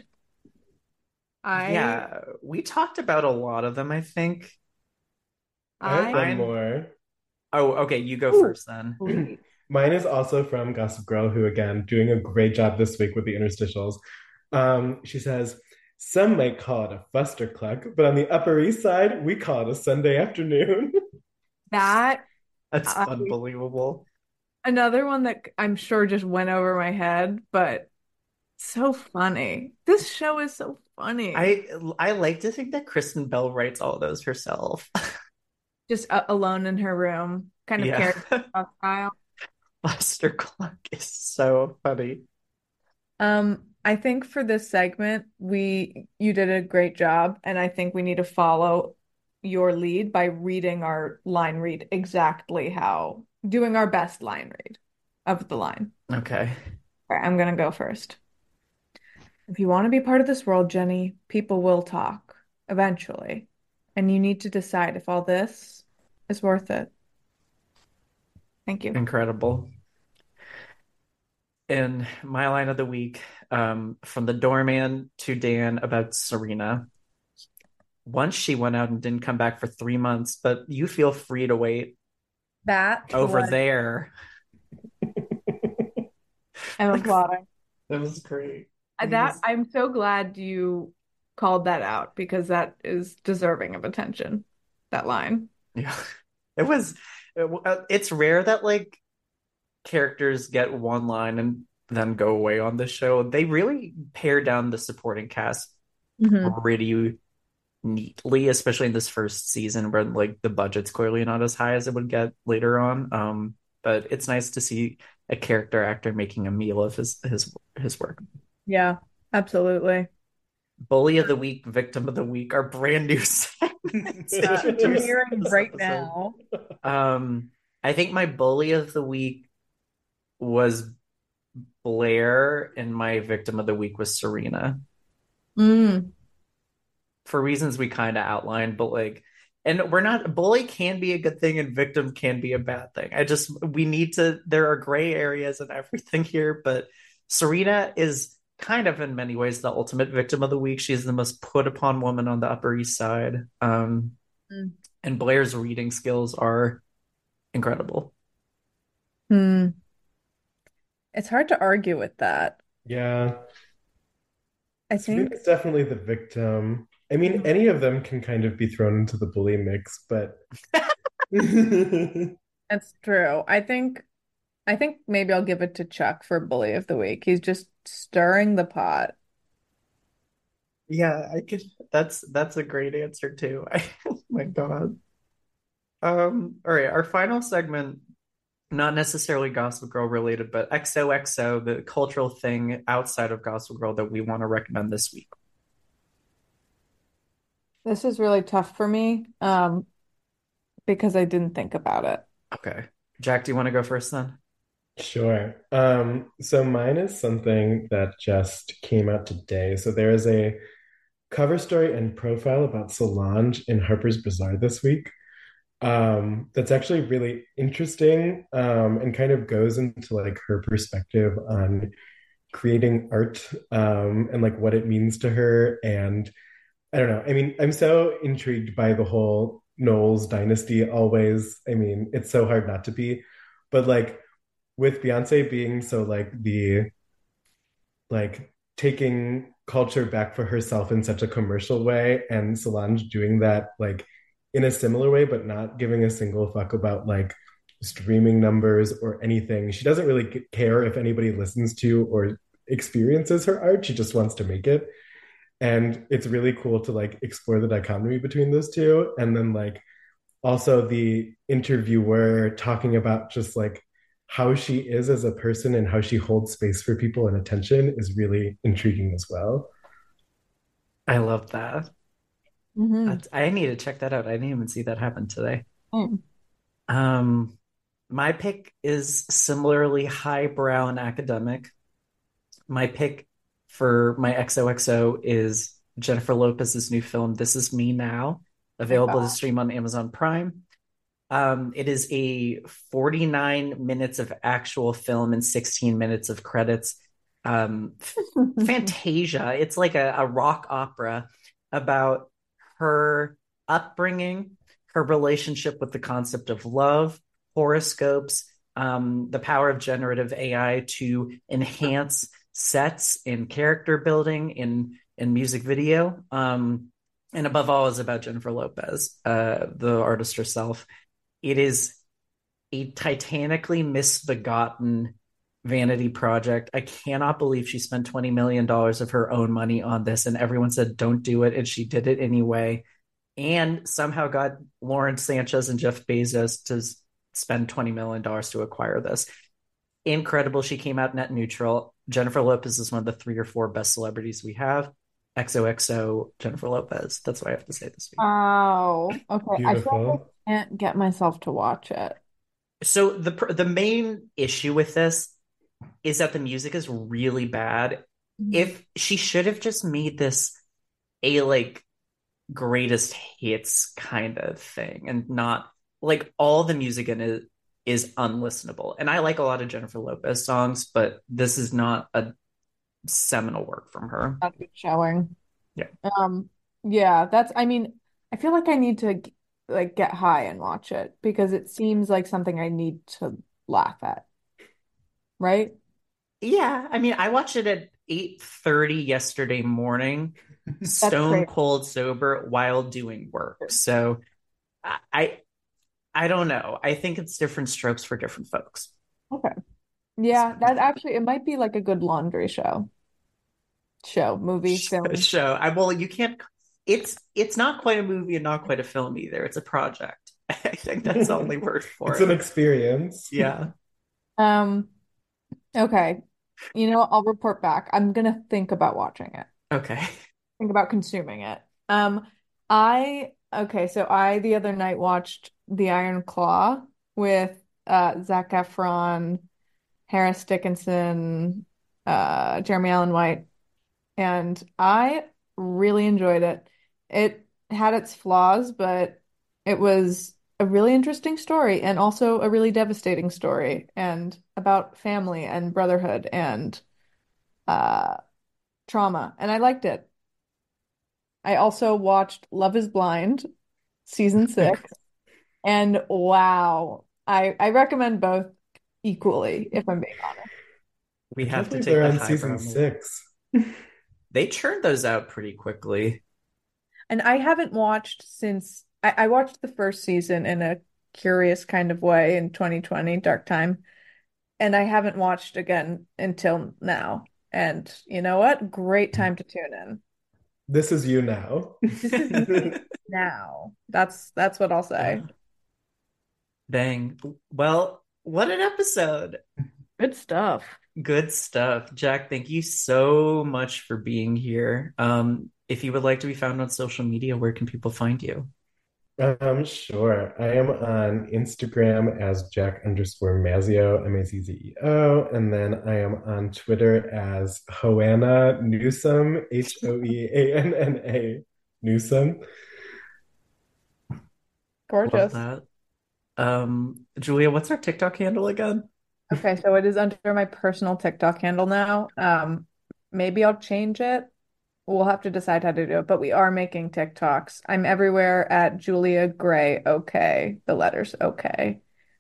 I yeah, we talked about a lot of them, I think. I have one I more. Oh, okay, you go Ooh, first then. please. Mine is also from Gossip Girl, who again doing a great job this week with the interstitials. She says, "Some might call it a fustercluck, but on the Upper East Side, we call it a Sunday afternoon." That That's I, unbelievable. another one that I'm sure just went over my head, but so funny. This show is so funny. I like to think that Kristen Bell writes all those herself. Just alone in her room, kind of Yeah. character style. Buster Cluck is so funny. I think for this segment, you did a great job, and I think we need to follow your lead by reading our line read exactly how, doing our best line read of the line. Okay. All right, I'm gonna go first. If you want to be part of this world, Jenny, people will talk eventually, and you need to decide if all this is worth it. Thank you. Incredible. In my line of the week, from the doorman to Dan about Serena. Once she went out and didn't come back for 3 months, but you feel free to wait That over was, there. I'm Like, applauding. that was great. That I'm so glad you called that out because that is deserving of attention. That line. Yeah. It was it's rare that like characters get one line and then go away on the show. They really pare down the supporting cast Mhm. pretty neatly, especially in this first season where like the budget's clearly not as high as it would get later on. But it's nice to see a character actor making a meal of his work. Yeah, absolutely. Bully of the week, victim of the week are brand new segments We're introduced hearing this right episode. now. I think my bully of the week was Blair, and my victim of the week was Serena Mm. for reasons we kind of outlined. But like, and we're not bully can be a good thing and victim can be a bad thing. We need to. There are gray areas and everything here, but Serena is kind of in many ways the ultimate victim of the week. She's the most put upon woman on the Upper East Side. Mm. And Blair's reading skills are incredible. Hmm. It's hard to argue with that. Yeah, I think Serena's definitely the victim. I mean, any of them can kind of be thrown into the bully mix, but that's true. I think maybe I'll give it to Chuck for Bully of the Week. He's just stirring the pot. Yeah, I could. That's a great answer too. Oh my God. All right, our final segment, not necessarily Gossip Girl related, but XOXO, the cultural thing outside of Gossip Girl that we want to recommend this week. This is really tough for me, because I didn't think about it. Okay. Jack, do you want to go first then? Sure. So mine is something that just came out today. So there is a cover story and profile about Solange in Harper's Bazaar this week. That's actually really interesting, and kind of goes into like her perspective on creating art, and like what it means to her. And I don't know. I mean, I'm so intrigued by the whole Knowles dynasty always. I mean, it's so hard not to be. But like with Beyonce being so like the like taking culture back for herself in such a commercial way, and Solange doing that like in a similar way, but not giving a single fuck about like streaming numbers or anything. She doesn't really care if anybody listens to or experiences her art. She just wants to make it. And it's really cool to like explore the dichotomy between those two. And then like also the interviewer talking about just like how she is as a person and how she holds space for people and attention is really intriguing as well. I love that. Hmm. I need to check that out. I didn't even see that happen today. Mm. My pick is similarly highbrow and academic. My pick for my XOXO is Jennifer Lopez's new film, This Is Me Now. available to stream on Amazon Prime. It is a 49 minutes of actual film and 16 minutes of credits. Fantasia. It's like a rock opera about her upbringing, her relationship with the concept of love, horoscopes, the power of generative AI to enhance sets and character building in music video. And above all, is about Jennifer Lopez, the artist herself. It is a titanically misbegotten vanity project. I cannot believe she spent $20 million of her own money on this, and everyone said, don't do it. And she did it anyway. And somehow got Lawrence Sanchez and Jeff Bezos to spend $20 million to acquire this. Incredible. She came out net neutral. Jennifer Lopez is one of the 3 or 4 best celebrities we have. XOXO Jennifer Lopez. That's what I have to say this week. Oh, okay. I feel like Beautiful. I can't get myself to watch it. So the main issue with this is that the music is really bad. If she should have just made this a like greatest hits kind of thing, and not like all the music in it is unlistenable. And I like a lot of Jennifer Lopez songs, but this is not a seminal work from her. Not good showing. Yeah. Yeah, I mean, I feel like I need to like get high and watch it because it seems like something I need to laugh at. Right? Yeah, I mean, I watched it at 8:30 yesterday morning, stone great. cold sober while doing work. So I I don't know. I think it's different strokes for different folks. Okay. Yeah, that actually it might be like a good laundry movie, film. Show. Well, you can't. It's not quite a movie and not quite a film either. It's a project. I think that's the only word for It's it. an experience. Yeah. Okay. I'll report back. I'm gonna think about watching it. Okay. Think about consuming it. So I the other night watched The Iron Claw with Zac Efron, Harris Dickinson, Jeremy Allen White, and I really enjoyed it. It had its flaws, but it was a really interesting story and also a really devastating story and about family and brotherhood and uh, trauma, and I liked it. I also watched Love is Blind, season 6, and wow, I recommend both equally, if I'm being honest. We I have can't to believe take they're the on high season ground. 6. They churned those out pretty quickly. And I haven't watched since I watched the first season in a curious kind of way in 2020, Dark Time, and I haven't watched again until now. And you know what? Great time to tune in. This is you now. This is me now. That's what I'll say. Dang. Well, what an episode. Good stuff. Good stuff. Jack, thank you so much for being here. If you would like to be found on social media, where can people find you? Sure. I am on Instagram as Jack_Mazzeo, Mazzeo, and then I am on Twitter as Hoanna Newsome, Hoeanna Newsome. Love Gorgeous. that. Julia, what's our TikTok handle again? Okay, so it is under my personal TikTok handle now. Maybe I'll change it. We'll have to decide how to do it, but we are making TikToks. I'm everywhere at Julia Gray, okay. The letters okay.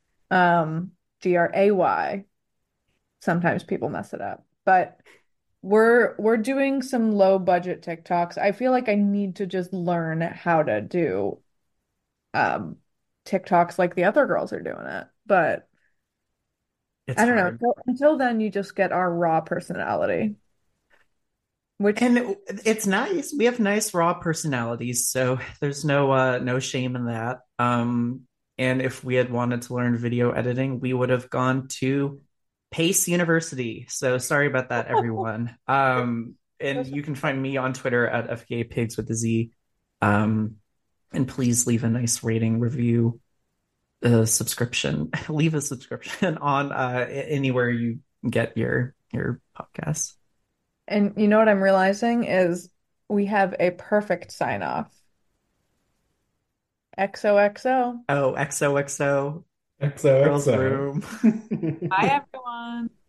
Gray. Sometimes people mess it up, but we're doing some low budget TikToks. I feel like I need to just learn how to do TikToks like the other girls are doing it. But It's I don't hard. know. Until then, you just get our raw personality. And it's nice. We have nice raw personalities, so there's no shame in that. And if we had wanted to learn video editing, we would have gone to Pace University. So sorry about that, everyone. And you can find me on Twitter at FKPigs with a Z. And please leave a nice rating, review, subscription. Leave a subscription on anywhere you get your podcasts. And you know what I'm realizing is we have a perfect sign off. XOXO. Oh, XOXO, Girls XOXO. Room. Bye, everyone.